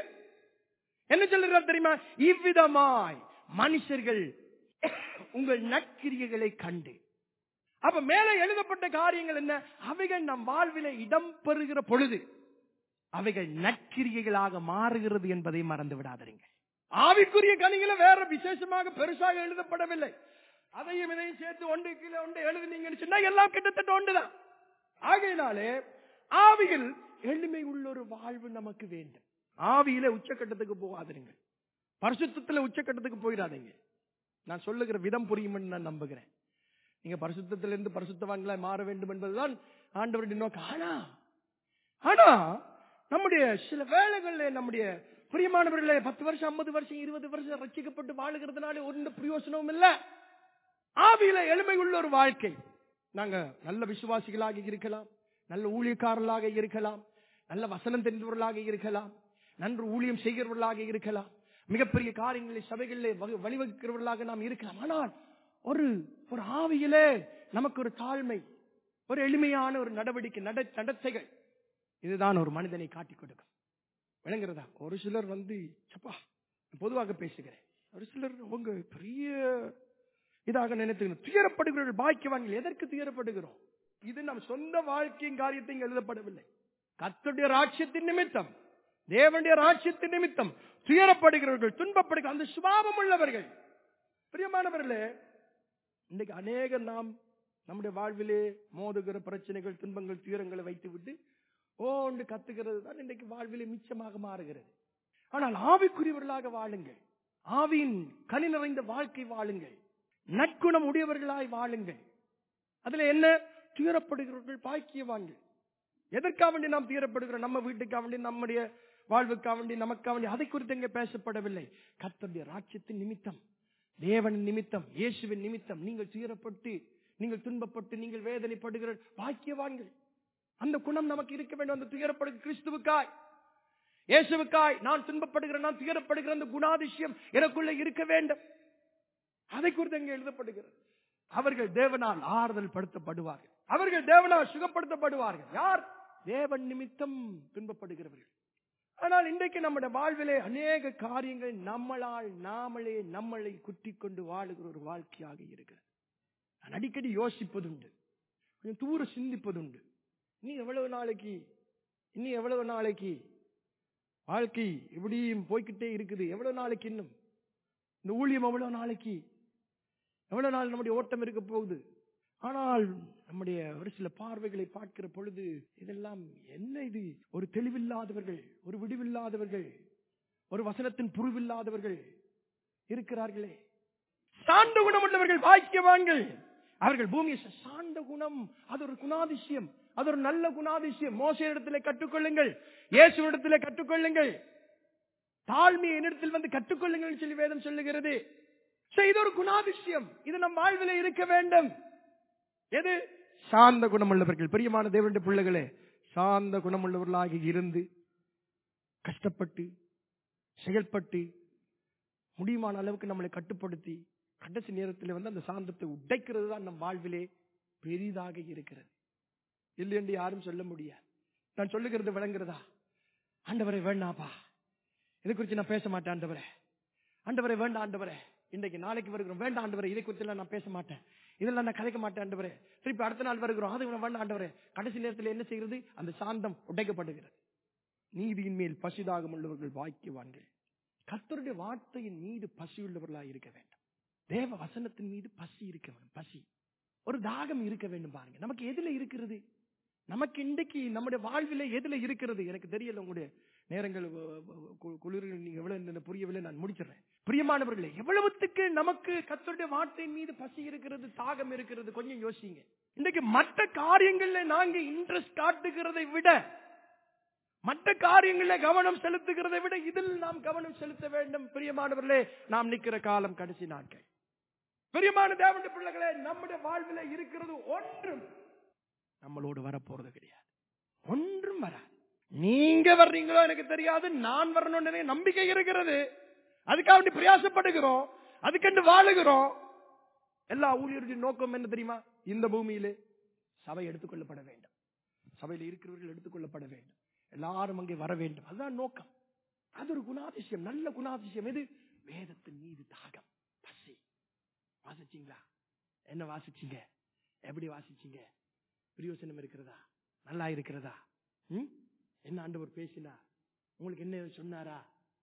என்ன சொல்லுகிறார் தெரியுமா? இவ்விதமாய் மனுஷர்கள் உங்கள் நற்கிரியைகளை கண்டு. அப்ப மேலே எழுதப்பட்ட காரியங்கள் என்ன? அவைகள் நம் வாழ்வில இடம் பெறுகிற பொழுது அவைகள் நற்கிரியைகளாக மாறுகிறது என்பதை மறந்து விடாதீங்க. ஆவிக்குரிய கனிகளை வேற விசேஷமாக பெருசாக எழுதப்படவில்லை. அதையும் இதையும் சேர்த்து ஒன்று கீழே ஒன்று எழுதினீங்கன்னு சொன்னா எல்லாம் கிட்டத்தட்ட ஒன்றுதான். ஆகையினாலே ஆவியில் எளிமை உள்ள ஒரு வாழ்வு நமக்கு வேண்டும். ஆவியில உச்சக்கட்டத்துக்கு போகாதீங்க, பரிசுத்தத்துல உச்சக்கட்டத்துக்கு போயிடாதீங்க. நான் சொல்லுகிற விதம் புரியும் நான் நம்புகிறேன். நீங்க பரிசுத்தத்திலிருந்து பரிசுத்தவான்களாய் மாற வேண்டும் என்பதுதான் ஆண்டவருடைய நோக்கம். ஆனா ஆனா நம்முடைய சில வேளைகள்ல நம்முடைய பிரியமானவர்களே, பத்து வருஷம் ஐம்பது வருஷம் இருபது வருஷம் ரட்சிக்கப்பட்டு வாழுகிறதுனால ஒரு பிரயோசனமும் இல்ல. ஆவியில எளிமை உள்ள ஒரு வாழ்க்கை. நாங்க நல்ல விசுவாசிகளாக இருக்கலாம், நல்ல ஊழியக்காரர்களாக இருக்கலாம், நல்ல வசனம் தெரிந்தவர்களாக இருக்கலாம், நன்று ஊழியம் செய்கிறவர்களாக இருக்கலாம், மிகப்பெரிய காரியங்களை சபைகளிலே வழிவகுக்கிறவர்களாக நாம் இருக்கலாம். ஆனால் ஒரு ஒரு ஆவியிலே நமக்கு ஒரு தாழ்மை, ஒரு எளிமையான ஒரு நடவடிக்கை, நடத்தைகள், இதுதான் ஒரு மனிதனை காட்டிக் கொடுக்கும். விளங்குறதா? ஒரு சிலர் வந்து சப்பா பொதுவாக பேசுகிறேன், ஒரு சிலர் உங்க பெரிய இதாக நினைத்து துயரப்படுகிறவர்கள் பாக்கியவான்கள். எதற்கு துயரப்படுகிறோம்? இது நம் சொந்த வாழ்க்கையின் காரியத்தை எழுதப்படவில்லை. கர்த்தருடைய ராஜ்யத்தின் நிமித்தம், தேவனுடைய ராஜ்யத்தின் நிமித்தம் துயரப்படுகிறவர்கள், துன்பப்படுகிற அந்த சுபாவம் உள்ளவர்கள். பிரியமானவர்களே, இன்னைக்கு அநேக நாம் நம்முடைய வாழ்விலே மோதுகிற பிரச்சனைகள், துன்பங்கள், துயரங்களை வைத்து விட்டு ஓண்டு கத்துகிறது தான் இன்றைக்கு வாழ்விலே மிச்சமாக மாறுகிறது. ஆனால் ஆவிக்குரியவர்களாக வாழுங்கள், ஆவியின் கனி நிறைந்த வாழ்க்கை வாழுங்கள், நற்குணம் உடையவர்களாய் வாழுங்கள். அதுல என்ன? துயரப்படுகிறவர்கள் பாக்கியவான்கள். எதற்காக வேண்டி நாம் துயரப்படுகிறோம்? நம்ம வீட்டுக்காக வேண்டி, நம்முடைய வாழ்வுக்காக வேண்டி, நமக்காக வேண்டி. அதை குறித்து இங்கே பேசப்படவில்லை. கர்த்தருடைய ராஜ்யத்தின் நிமித்தம், தேவன் நிமித்தம், இயேசுவின் நிமித்தம் நீங்கள் துயரப்பட்டு, நீங்கள் துன்பப்பட்டு, நீங்கள் வேதனைப்படுகிற பாக்கியவான்கள். அந்த குணம் நமக்கு இருக்க வேண்டும். அந்த துயரப்படுகிற கிறிஸ்துவுக்காய், இயேசுவுக்காய் நான் துன்பப்படுகிறேன், நான் துயரப்படுகிற அந்த குணாதிசயம் எனக்குள்ள இருக்க வேண்டும். அதை குறித்து இங்கே எழுதப்படுகிறது. அவர்கள் தேவனால் ஆறுதல் படுத்தப்படுவார்கள், அவர்கள் தேவனால் சுகப்படுத்தப்படுவார்கள். யார்? தேவன் நிமித்தம் துன்பப்படுகிறவர்கள். ஆனால் இன்றைக்கு நம்முடைய வாழ்விலே அநேக காரியங்கள் நம்மளால் நாமளே நம்மளை குத்திக் கொண்டு வாழுகிற ஒரு வாழ்க்கையாக இருக்கிறது. நான் அடிக்கடி யோசிப்பதுண்டு, கொஞ்சம் தூர சிந்திப்பதுண்டு. இன்னும் எவ்வளவு நாளைக்கு இன்னும் எவ்வளவு நாளைக்கு வாழ்க்கை இப்படியும் போய்கிட்டே இருக்குது? எவ்வளவு நாளைக்கு இன்னும் இந்த ஊழியம் எவ்வளவு நாளைக்கு, எவ்வளவு நாள் நம்முடைய ஓட்டம் இருக்க போகுது? ஆனால் நம்முடைய ஒரு சில பார்வைகளை பார்க்கிற பொழுது இதெல்லாம் என்ன? இது ஒரு தெளிவில்லாதவர்கள், ஒரு விடிவில்லாதவர்கள், ஒரு வசனத்தின் புரிவில்லாதவர்கள் இருக்கிறார்களே. சாந்த குணம் உள்ளவர்கள் பாக்கியவான்கள். அவர்கள் பூமியை சாந்த குணம், அது ஒரு குணாதிசயம், அது ஒரு நல்ல குணாதிசயம். மோசேயிடத்திலே கற்றுக்கொள்ளுங்கள், இயேசுவிடத்திலே கற்றுக்கொள்ளுங்கள், தாழ்மையை என்னிடத்தில் வந்து கற்றுக்கொள்ளுங்கள் சொல்லி வேதம் சொல்லுகிறது. இது ஒரு குணாதிசயம், இது நம் வாழ்விலே இருக்க வேண்டும். எது? சாந்த குணமுள்ளவர்கள். பிரியமான தேவனுடைய பிள்ளைகளே, சாந்த குணமுள்ளவர்களாக இருந்து கஷ்டப்பட்டு செயல்பட்டு முடியுமான அளவுக்கு நம்மளை கட்டுப்படுத்தி கடைசி நேரத்தில் வந்து அந்த சாந்தத்தை உடைக்கிறது தான் நம் வாழ்விலே பெரிதாக இருக்கிறது. இல்லை என்று யாரும் சொல்ல முடியாது. நான் சொல்லுகிறது விளங்குறதா? ஆண்டவரே வேண்டாப்பா, இதை குறித்து நான் பேச மாட்டேன் ஆண்டவரே, ஆண்டவரே வேண்டாம் ஆண்டவரே, இன்றைக்கு நாளைக்கு வருகிறோம், வேண்டாம் ஆண்டவரே, இதை குறித்து நான் பேச மாட்டேன், இதெல்லாம் நான் கதைக்க மாட்டேன் ஆண்டவரே, திருப்பி அடுத்த நாள் வருகிறோம், அது வேண்டாம் ஆண்டவரே. கடைசி நேரத்தில் என்ன செய்கிறது? அந்த சாந்தம் உடைக்கப்படுகிறது. நீதியின் மேல் பசிதாகம் உள்ளவர்கள் பாக்கியவான்கள். கர்த்தருடைய வார்த்தையின் மீது பசியுள்ளவர்களாக இருக்க வேண்டும். தேவ வசனத்தின் மீது பசி இருக்க வேண்டும். பசி, ஒரு தாகம் இருக்க வேண்டும். பாருங்க, நமக்கு எதுல இருக்கிறது? நமக்கு இன்றைக்கு நம்முடைய வாழ்வில எதுல இருக்கிறது? எனக்கு தெரியல, உங்களுடைய நேரங்கள் குளிர்கள் நீங்க எவ்வளவு புரியவில்லை, நான் முடிச்சிடறேன். பிரியமானவர்களே, எவ்வளவுத்துக்கு நமக்கு கர்த்தருடைய வார்த்தையின் மீது பசி இருக்கிறது, தாகம் இருக்கிறது, கொஞ்சம் யோசிங்க. இன்றைக்கு மற்ற காரியங்கள்ல நாங்க இன்ட்ரெஸ்ட் காட்டுகிறதை விட, மற்ற காரியங்களில் கவனம் செலுத்துகிறதை விட இதில் நாம் கவனம் செலுத்த வேண்டும். பிரியமானவர்களே, நாம் நிற்கிற காலம் கடைசி நாட்கள். பிரியமான தேவனுடைய பிள்ளைகளே, நம்முடைய வாழ்வில் இருக்கிறது ஒன்றும் நம்மளோடு வரப்போறது கிடையாது. ஒன்றும் வராது. நீங்க வர்றீங்களோ எனக்கு தெரியாது, நான் வரணும்னு நம்பிக்கை இருக்கிறது, அதுக்காக பிரயாசப்படுகிறோம், அதுக்கென்று வாழுகிறோம். எல்லா ஊழியருடைய நோக்கம் என்ன தெரியுமா? இந்த பூமியிலே சபை எடுத்துக்கொள்ளப்பட வேண்டும், சபையில் இருக்கிறவர்கள் எடுத்துக்கொள்ளப்பட வேண்டும், எல்லாரும் அங்கே வர வேண்டும். அதுதான் நோக்கம். அது ஒரு குணாதிசயம், நல்ல குணாதிசயம். எது? வேதத்தின் மீது தாகம், பசி. வாசிச்சீங்களா? என்ன வாசிச்சீங்க? எப்படி வாசிச்சீங்க? பிரயோசனம் இருக்கிறதா? நல்லா இருக்கிறதா? என்ன ஆண்டவர் பேசினா? உங்களுக்கு என்ன சொன்னாரா?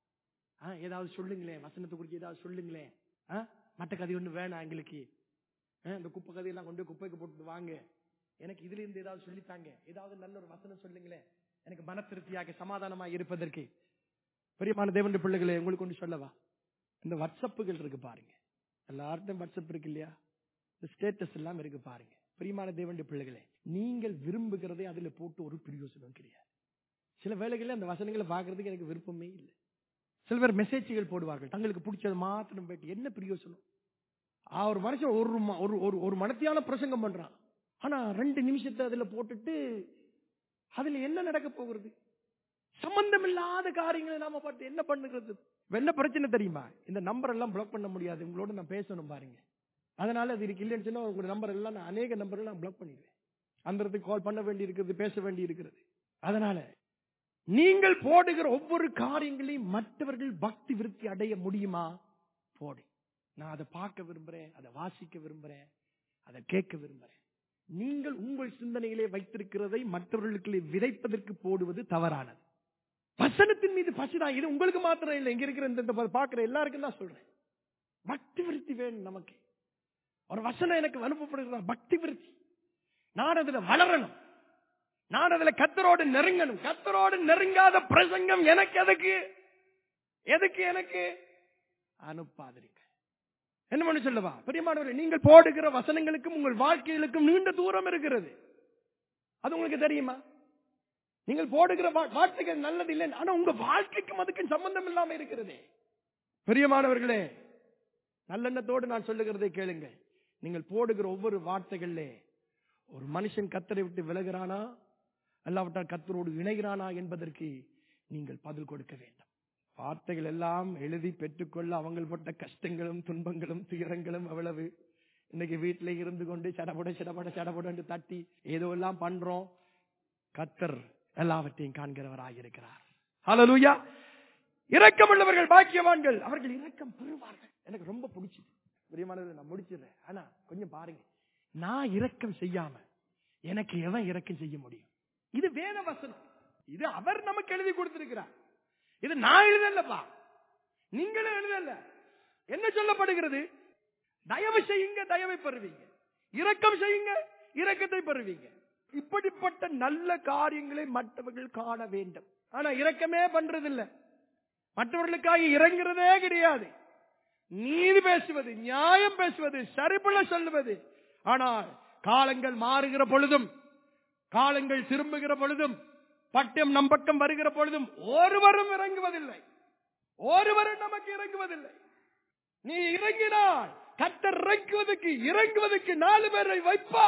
ஏதாவது சொல்லுங்களேன், வசனத்தை குறித்து ஏதாவது சொல்லுங்களேன். மற்ற கதை ஒண்ணு வேணாம் எங்களுக்கு, இந்த குப்பை கதையெல்லாம் கொண்டு குப்பைக்கு போட்டு வாங்க, எனக்கு இதுல இருந்து ஏதாவது சொல்லித்தாங்க, ஏதாவது நல்ல ஒரு வசனம் சொல்லுங்களேன், எனக்கு மன திருப்தியாக சமாதானமாக இருப்பதற்கு. பிரியமான தேவனுடைய பிள்ளைகளை, உங்களுக்கு ஒன்று சொல்லவா? இந்த வாட்ஸ்அப்புகள் இருக்கு பாருங்க, எல்லார்ட்டும் வாட்ஸ்அப் இருக்கு இல்லையா? இந்த ஸ்டேட்டஸ் எல்லாம் இருக்கு பாருங்க. பிரியமான தேவனுடைய பிள்ளைகளே, நீங்கள் விரும்புகிறதை அதுல போட்டு ஒரு பிரயோசனம் கிடையாது. சில வேளைகளில் அந்த வசனங்களை பார்க்கறதுக்கு எனக்கு விருப்பமே இல்லை. சில பேர் மெசேஜ்கள் போடுவார்கள், தங்களுக்கு பிடிச்சது மாத்திரம் போயிட்டு. என்ன பிரயோசனம்? ஒரு மனுஷன் ஒரு ஒரு மனத்தியான பிரசங்கம் பண்றான், ஆனா ரெண்டு நிமிஷத்தை அதுல போட்டுட்டு அதுல என்ன நடக்க போகிறது? சம்பந்தம் இல்லாத காரியங்களை நாம பார்த்து என்ன பண்ணுகிறது? என்ன பிரச்சனை தெரியுமா? இந்த நம்பர் எல்லாம் பிளாக் பண்ண முடியாது, உங்களோட நான் பேசணும் பாருங்க. அதனால அது இருக்கு இல்லைன்னு சொன்னா உங்க நம்பர் எல்லாம் நான் அநேக நம்பர் நான் பிளாக் பண்ணிடுவேன். அந்த இடத்துக்கு கால் பண்ண வேண்டி இருக்கிறது, பேச வேண்டி இருக்கிறது. அதனால நீங்கள் போடுகிற ஒவ்வொரு காரியங்களையும் மற்றவர்கள் பக்தி விருத்தி அடைய முடியுமா? போடு. நான் அதை பார்க்க விரும்புறேன், அதை வாசிக்க விரும்புறேன், அதை கேட்க விரும்புறேன். நீங்கள் உங்கள் சிந்தனையிலே வைத்திருக்கிறதை மற்றவர்களுக்கு விதைப்பதற்கு போடுவது தவறானது. வசனத்தின் மீது பசிதான். இது உங்களுக்கு மாத்திரம் இல்லை, இங்க இருக்கிற இந்த பார்க்கிற எல்லாருக்கும் தான் சொல்றேன். பக்தி விருத்தி வேணும் நமக்கு. ஒரு வசனம் எனக்கு அனுப்பப்படுகிற பக்தி விருத்தி, நான் அதுல வளரணும், நான் அதுல கர்த்தரோடு நெருங்கணும். கர்த்தரோடு நெருங்காத பிரசங்கம் எனக்கு எதுக்கு? எதுக்கு எனக்கு? அனுப்பாதிருக்க. என்ன பண்ண சொல்லவா? பிரியமானவர்களே, நீங்கள் போடுகிற வசனங்களுக்கும் உங்கள் வாழ்க்கைகளுக்கும் நீண்ட தூரம் இருக்கிறது. அது உங்களுக்கு தெரியுமா? நீங்கள் போடுகிற வார்த்தைகள் நல்லது இல்லை, ஆனா உங்க வாழ்க்கைக்கும் அதுக்கும் சம்பந்தம் இல்லாம இருக்கிறது. பிரியமானவர்களே, நல்லெண்ணத்தோடு நான் சொல்லுகிறதை கேளுங்க. நீங்கள் போடுகிற ஒவ்வொரு வார்த்தைகளிலே ஒரு மனுஷன் கர்த்தரை விட்டு விலகிறானா அல்லாவிட்டால் கர்த்தரோடு இணைகிறானா என்பதற்கு நீங்கள் பதில் கொடுக்க வேண்டும். வார்த்தைகள் எல்லாம் எழுதி பெற்றுக்கொள்ள அவங்க பட்ட கஷ்டங்களும் துன்பங்களும் துயரங்களும் அவ்வளவு. இன்னைக்கு வீட்டில இருந்து கொண்டு சடபட சடபட சடபட தட்டி ஏதோ எல்லாம் பண்றோம். கர்த்தர் எல்லாவற்றையும் காண்கிறவராக இருக்கிறார். ஹல்லேலூயா. இரக்கமுள்ளவர்கள் பாக்கியவான்கள், அவர்கள் இரக்கம் பெறுவார்கள். எனக்கு ரொம்ப பிடிச்சது. பிரியமானவர்களே, நான் முடிச்சிடுறேன். ஆனா கொஞ்சம் பாருங்க, நான் இரக்கம் செய்யாம எனக்கு எவன் இரக்கம் செய்ய முடியும்? இது வேத வசனம். இது அவர் நமக்கு எழுதி கொடுத்திருக்கிறார். இது நான் எழுதலப்பா, நீங்களும் எழுதல. என்ன சொல்லப்படுகிறது? தயவு செய்யுங்க, தயவை பெறுவீங்க. இரக்கம் செய்யுங்க, இரக்கத்தை பெறுவீங்க. இப்படிப்பட்ட நல்ல காரியங்களை மற்றவர்கள் காண வேண்டும். ஆனா இரக்கமே பண்றதில்லை, மற்றவர்களுக்காக இறங்குறதே கிடையாது. நீதி பேசுவது, நியாயம் பேசுவது, சரிபுள்ள சொல்லுவது. ஆனால் காலங்கள் மாறுகிற பொழுதும், காலங்கள் திரும்புகிற பொழுதும், பட்டம் நம் பக்கம் வருகிற பொழுதும் ஒருவரும் இறங்குவதில்லை. ஒருவரும் நமக்கு இறங்குவதில்லை. நீ இறங்கினால் கர்த்தர் இறங்குவதற்கு இறங்குவதற்கு நாலு பேரை வைப்பா.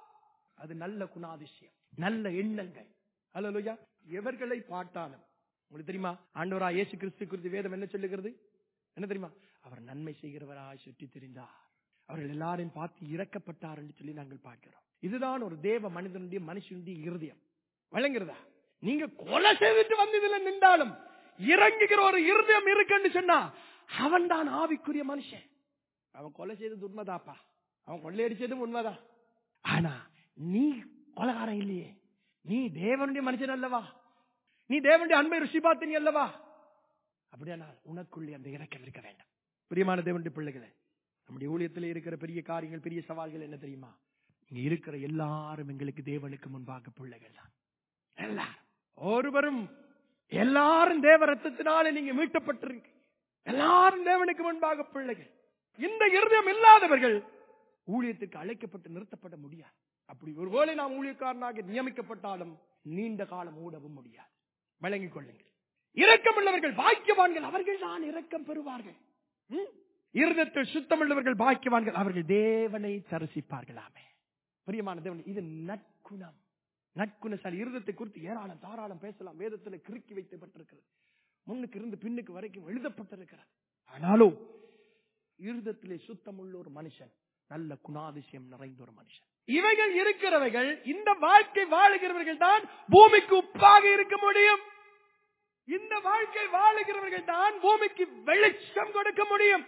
அது நல்ல குணாதிசயம், நல்ல எண்ணங்கள். அல்லேலூயா. எவர்களை பார்த்தாலும், உங்களுக்கு தெரியுமா ஆண்டவராய் இயேசு கிறிஸ்து குறித்து வேதம் என்ன சொல்லுகிறது? என்ன தெரியுமா? அவர் நன்மை செய்கிறவராய் சுற்றி திரிந்தார், அவர்கள் எல்லாரையும் பார்த்து இரக்கப்பட்டார் என்று சொல்லி நாங்கள் பார்க்கிறோம். இதுதான் ஒரு தேவ மனிதனுடைய மனுஷனுடைய இருதயம். வழங்குறதா? நீங்க கொலை செய்துட்டு வந்து இதுல நின்றாலும் இறங்குகிற ஒரு இருதயம் இருக்குன்னு சொன்னா அவன் தான் ஆவிக்குரிய மனுஷன். அவன் கொலை செய்தது உண்மைதாப்பா, அவன் கொள்ளையடிச்சதும் உண்மைதான். ஆனா நீ கொலைகாரன் இல்லையே, நீ தேவனுடைய மனுஷன் அல்லவா, நீ தேவனுடைய அன்பை ருசி பார்த்தீங்க அல்லவா? அப்படியானால் உனக்குள்ளே அந்த இரக்கம் இருக்க வேண்டும். பிரியமான தேவனுடைய பிள்ளைகளே, நம்முடைய ஊழியத்தில் இருக்கிற பெரிய காரியங்கள், பெரிய சவால்கள் என்ன தெரியுமா? இங்க இருக்கிற எல்லாரும் எங்களுக்கு தேவனுக்கு முன்பாக பிள்ளைகள் தான். எல்லாரும், ஒருவரும், எல்லாரும் தேவ ரத்தத்தினாலே நீங்க மீட்டப்பட்டிருக்க, எல்லாரும் தேவனுக்கு முன்பாக பிள்ளைகள். இந்த இருதயம் இல்லாதவர்கள் ஊழியத்துக்கு அழைக்கப்பட்டு நிறுத்தப்பட முடியாது. அப்படி ஒருவேளை நாம் ஊழியக்காரனாக நியமிக்கப்பட்டாலும் நீண்ட காலம் ஓடவும் முடியாது. வழங்கிக் கொள்ளுங்கள். இரக்கம் உள்ளவர்கள் பாக்கியவான்கள், அவர்கள் தான் இரக்கம் பெறுவார்கள். இருதயத்தில் சுத்தம் உள்ளவர்கள் பாக்கியவான்கள், அவர்கள் தேவனை தரிசிப்பார்களாமே. பிரியமான தேவன், இது நற்குணம். நற்குணசாலி இருதயத்தை குறித்து ஏராளம் தாராளம் பேசலாம். வேதத்தில் கிறுக்கி வைக்கப்பட்டிருக்கிறது, முன்னுக்கு இருந்து பின்னுக்கு வரைக்கும் எழுதப்பட்டிருக்கிறது. ஆனாலும் இருதயத்திலே சுத்தம் உள்ள ஒரு மனுஷன் நல்ல குணாதிசயம் நிறைந்த ஒரு மனுஷன். இவைகள் இருக்கிறவைகள், இந்த வாழ்க்கை வாழுகிறவர்கள் தான் பூமிக்கு உப்பாக இருக்க முடியும். இந்த வாழ்க்கை வாழுகிறவர்கள் தான் பூமிக்கு வெளிச்சம் கொடுக்க முடியும்.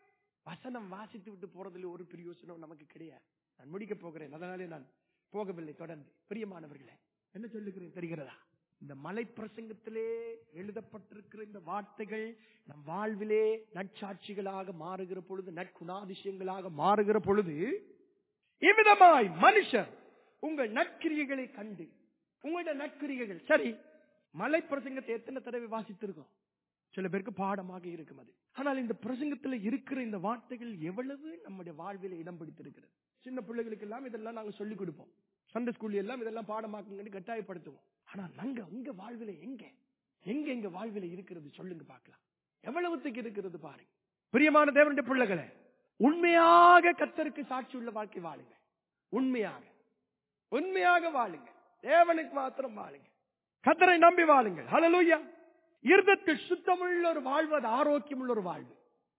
வசனம் வாசித்து விட்டு போறதுல ஒரு பிரயோசனம் நமக்கு கிடையாது. நான் முடிக்க போகிறேன், அதனாலே நான் போகவில்லை. தொடர்ந்து பிரியமானவர்களே, என்ன சொல்லுகிறேன் தெரிகிறதா? இந்த மலை பிரசங்கத்திலே எழுதப்பட்டிருக்கிற இந்த வார்த்தைகள் நம் வாழ்விலே நற்சாட்சிகளாக மாறுகிற பொழுது, நற்குணாதிசயங்களாக மாறுகிற பொழுது, இவ்விதமாய் மனுஷர் உங்கள் நற்கிரியைகளை கண்டு, உங்களுடைய நற்கிரியைகள் சரி, மலை பிரசங்கத்தை எத்தனை தடவை வாசித்திருக்கோம்? சில பேருக்கு பாடமாக இருக்கும் அது. ஆனால் இந்த பிரசங்கத்தில் இருக்கிற இந்த வார்த்தைகள் எவ்வளவு நம்முடைய வாழ்வில் இடம் பிடித்திருக்கிறது. சின்ன பிள்ளைகளுக்கு எல்லாம் இதெல்லாம் நாங்க சொல்லிக் கொடுப்போம். சண்டே ஸ்கூல்ல எல்லாம் இதெல்லாம் பாடமாக்குங்க கட்டாயப்படுத்துவோம். ஆனா நாங்க உங்க வாழ்வில எங்க எங்க எங்க வாழ்வில இருக்கிறது சொல்லுங்க பார்க்கலாம். எவ்வளவுத்துக்கு இருக்கிறது பாருங்க. பிரியமான தேவனுடைய பிள்ளைகளே, உண்மையாக கர்த்தருக்கு சாட்சி உள்ள வாழ்க்கை வாழுங்க. உண்மையாக உண்மையாக வாழுங்க. தேவனுக்கு மாத்திரம் வாழுங்க. கர்த்தரை நம்பி வாழுங்க. ஹல்லேலூயா. இருதயத்தில் சுத்தமுள்ள ஒரு வாழ்வு, அது ஆரோக்கியம் உள்ள ஒரு வாழ்வு.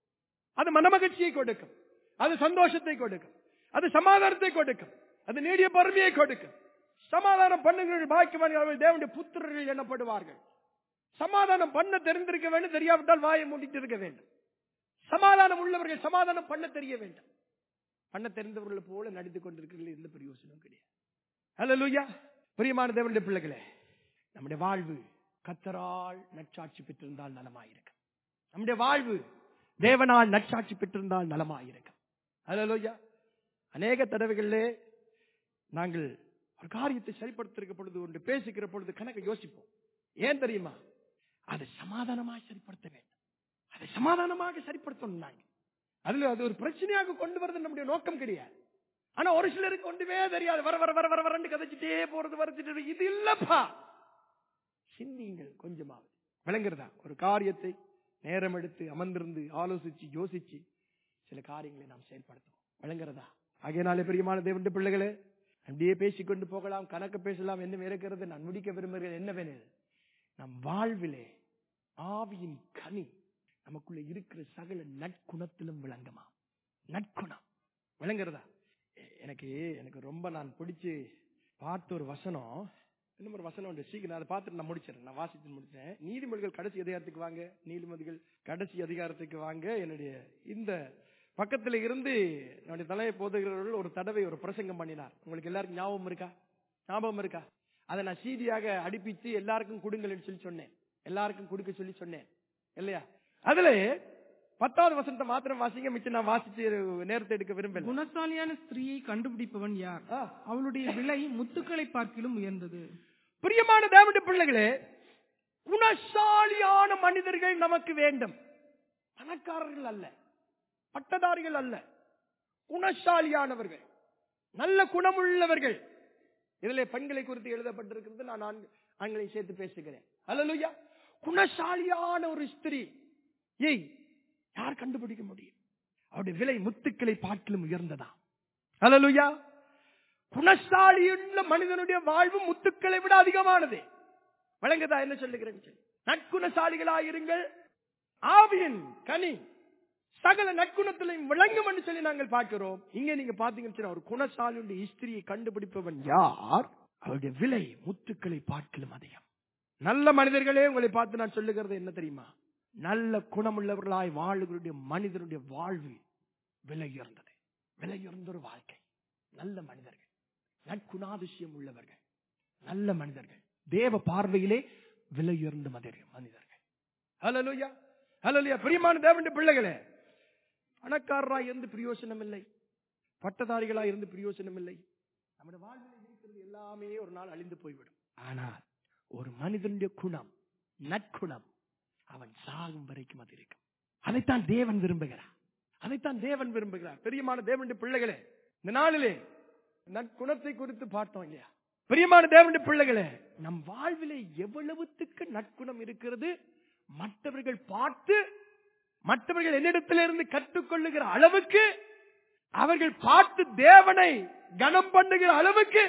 அது மனமகிழ்ச்சியை கொடுக்கும், அது சந்தோஷத்தை கொடுக்கும், அது சமாதானத்தை கொடுக்கும், அது நீடிய பொறுமையை கொடுக்கும். சமாதானம் பண்ணுங்கள் பாக்கியவான்கள், தேவனுடைய புத்திரர்கள் எண்ணப்படுவார்கள். சமாதானம் பண்ண தெரிந்திருக்க வேண்டும், தெரியாவிட்டால் வாயை மூடிட்டு இருக்க வேண்டும். சமாதானம் உள்ளவர்கள் சமாதானம் பண்ண தெரிய வேண்டும். பண்ண தெரிந்தவர்கள் போல நடித்துக் கொண்டிருக்கிறீர்கள், எந்த பிரயோசனம் கிடையாது. ஹல்லேலூயா. பிரியமான தேவனுடைய பிள்ளைகளே, நம்முடைய வாழ்வு கர்த்தரால் நற்சாட்சி பெற்றிருந்தால் நலமாயிருக்கும். நம்முடைய வாழ்வு தேவனால் நற்சாட்சி பெற்றிருந்தால் நலமாயிருக்கும். ஹல்லேலூயா. அநேக தடவைகளிலே நாங்கள் ஒரு காரியத்தை சரிப்படுத்திருக்க பொழுது, ஒன்று பேசிக்கிற பொழுது கணக்கு யோசிப்போம். ஏன் தெரியுமா? அதை சமாதானமாக சரிப்படுத்த வேண்டும், அதை சமாதானமாக சரிப்படுத்தணும். நாங்கள் அதுல அது ஒரு பிரச்சனையாக கொண்டு வரது நம்முடைய நோக்கம் கிடையாது. ஆனா ஒரு சிலருக்கு ஒன்றுமே தெரியாது, வர வர வர வர வரண்டு கதைச்சிட்டே போறது, வரைச்சிட்டு இது இல்லப்பா. சிந்திங்கள் கொஞ்சமாவது. விளங்குறதா? ஒரு காரியத்தை நேரம் எடுத்து அமர்ந்திருந்து ஆலோசிச்சு யோசிச்சு சில காரியங்களை நாம் செயல்படுத்துவோம். விளங்குறதா? ஆகையினாலே பிரியமான தேவனுடைய பிள்ளைகளே, அப்படியே பேசிக்கொண்டு போகலாம், கணக்கு பேசலாம், என்ன இருக்கிறது. நான் முடிக்க விரும்புகிறேன் என்ன வேணும், நம் வாழ்விலே ஆவியின் கனி நமக்குள்ள இருக்கிற சகல நற்குணத்திலும் விளங்குமா. நற்குணம் விளங்குறதா? எனக்கு எனக்கு ரொம்ப நான் பிடிச்சு பார்த்த ஒரு வசனம், இன்னும் ஒரு வசனம் உண்டு, சீக்கிரம் அதை பார்த்துட்டு நான் முடிச்சிடறேன். நான் வாசித்து முடிச்சேன். நீதிமொழிகள் கடைசி அதிகாரத்துக்கு வாங்க, நீதிமொழிகள் கடைசி அதிகாரத்துக்கு வாங்க. என்னுடைய இந்த பக்கத்துல இருந்து என்னுடைய தலைமை போதகர்கள் ஒரு தடவை ஒரு பிரசங்கம் பண்ணினார். உங்களுக்கு எல்லாருக்கும் ஞாபகம் இருக்கா? ஞாபகம் இருக்கா? அதை நான் சீடியாக அடிப்பிச்சு எல்லாருக்கும் கொடுங்கள்னு சொல்லி சொன்னேன். எல்லாருக்கும் கொடுக்க சொல்லி சொன்னேன் இல்லையா? அதுல பத்தாவது வசனத்தை மாத்திரம் வாசிங்க, மிச்சம் நான் வாசிச்சு நேரத்தை எடுக்க விரும்பல. குணசாலியான ஸ்திரீயை கண்டுபிடிப்பவன் யார்? அவளுடைய விலை முத்துக்களை பார்க்கிலும் உயர்ந்தது. பிரியமான தேவனுடைய பிள்ளைகளே, குணசாலியான மனிதர்கள் நமக்கு வேண்டும். பணக்காரர்கள் அல்ல, பட்டதாரிகள் அல்ல, குணசாலியானவர்கள், நல்ல குணமுள்ளவர்கள். இதிலே பெண்களை குறித்து எழுதப்பட்டிருக்கிறது. நான் ஆண்களை சேர்த்து பேசுகிறேன். அல்லேலூயா. குணசாலியான ஒரு ஸ்திரீ ஏய் யார் கண்டுபிடிக்க முடியும்? அவருடைய விலை முத்துக்களை பார்க்கிலும் உயர்ந்ததா? அல்லேலூயா. குணசாலியுள்ள மனிதனுடைய வாழ்வு முத்துக்களை விட அதிகமானது. வழங்குதா? என்ன சொல்லுகிறேன்? நற்குணசாலிகளாயிருங்கள், ஆவியின் கனி சகல நற்குணத்திலையும் விளங்கும் என்று சொல்லி நாங்கள் பார்க்கிறோம். இங்க நீங்க பாத்தீங்கன்னா ஒரு குணசாலியுடைய ஸ்திரியை கண்டுபிடிப்பவன் யார்? அவருடைய விலை முத்துக்களை பார்க்கிலும் அதிகம். நல்ல மனிதர்களே, உங்களை பார்த்து நான் சொல்லுகிறது என்ன தெரியுமா? நல்ல குணமுள்ளவர்களாய் வாழுகளுடைய மனிதனுடைய வாழ்வு விலை உயர்ந்தது. விலை உயர்ந்த ஒரு வாழ்க்கை. நல்ல மனிதர்கள், நற்குணாதிசயம் உள்ளவர்கள், நல்ல மனிதர்கள், தேவ பார்வையிலே விலை உயர்ந்த மனிதர்கள். ஹல்லேலூயா, ஹல்லேலூயா. பிரியமான தேவனுடைய பிள்ளைகளே, பணக்காரராய் இருந்து பிரயோசனம் இல்லை, பட்டதாரிகளாய் இருந்து பிரயோசனம் இல்லை. நம்முடைய வாழ்வில் இருக்கிறது எல்லாமே ஒரு நாள் அழிந்து போய்விடும். ஆனால் ஒரு மனிதனுடைய குணம், நற்குணம், அவன் சாகும் வரைக்கும் அது இருக்கும். அதைத்தான் தேவன் விரும்புகிறார். அதைத்தான் தேவன் விரும்புகிறார். பிரியமான தேவனுடைய பிள்ளைகளே, இந்த நாளிலே நற்குணத்தை குறித்து பார்த்தோம் இல்லையா? பிரியமான தேவனுடைய பிள்ளைகளே, நம் வாழ்விலே எவ்வளவுத்துக்கு நற்குணம் இருக்கிறது மற்றவர்கள் பார்த்து, மற்றவர்கள் என்னிடத்திலிருந்து கற்றுக்கொள்ளுகிற அளவுக்கு, அவர்கள் பார்த்து தேவனை கனம் பண்ணுகிற அளவுக்கு,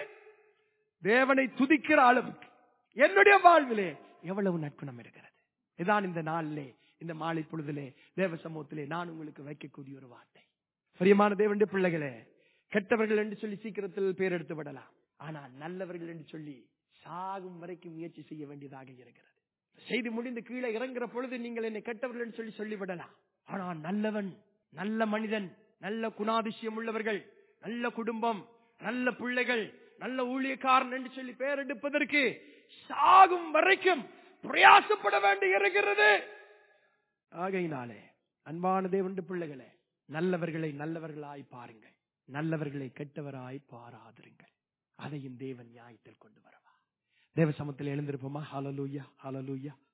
தேவனை துதிக்கிற அளவுக்கு என்னுடைய வாழ்விலே எவ்வளவு நற்குணம் இருக்கிறது. இதான் இந்த நாளிலே, இந்த மாலை பொழுதிலே தேவ சமூகத்திலே நான் உங்களுக்கு வைக்கக்கூடிய ஒரு வார்த்தை. பிரியமான தேவனுடைய பிள்ளைகளே, கெட்டவர்கள் என்று சொல்லி சீக்கிரத்தில் பேர் எடுத்து விடலாம். ஆனால் நல்லவர்கள் என்று சொல்லி சாகும் வரைக்கும் முயற்சி செய்ய வேண்டியதாக இருக்கிறது. செய்து முடிந்து கீழே இறங்குற பொழுது நீங்கள் என்னை கெட்டவர்கள் என்று சொல்லி சொல்லிவிடலாம். ஆனால் நல்லவன், நல்ல மனிதன், நல்ல குணாதிசயம் உள்ளவர்கள், நல்ல குடும்பம், நல்ல பிள்ளைகள், நல்ல ஊழியக்காரன் என்று சொல்லி பெயர் எடுப்பதற்கு சாகும் வரைக்கும் பிரயாசப்பட வேண்டி இருக்கிறது. ஆகையினாலே அன்பான தேவனுடைய பிள்ளைகளே, நல்லவர்களை நல்லவர்களாய் பாருங்கள், நல்லவர்களை கெட்டவராய் பாராதிருங்கள். அதையும் தேவன் நியாயத்தில் கொண்டு வரவா. தேவ சமூகத்தில் எழுந்திருப்போமா? ஹல்லேலூயா, ஹல்லேலூயா.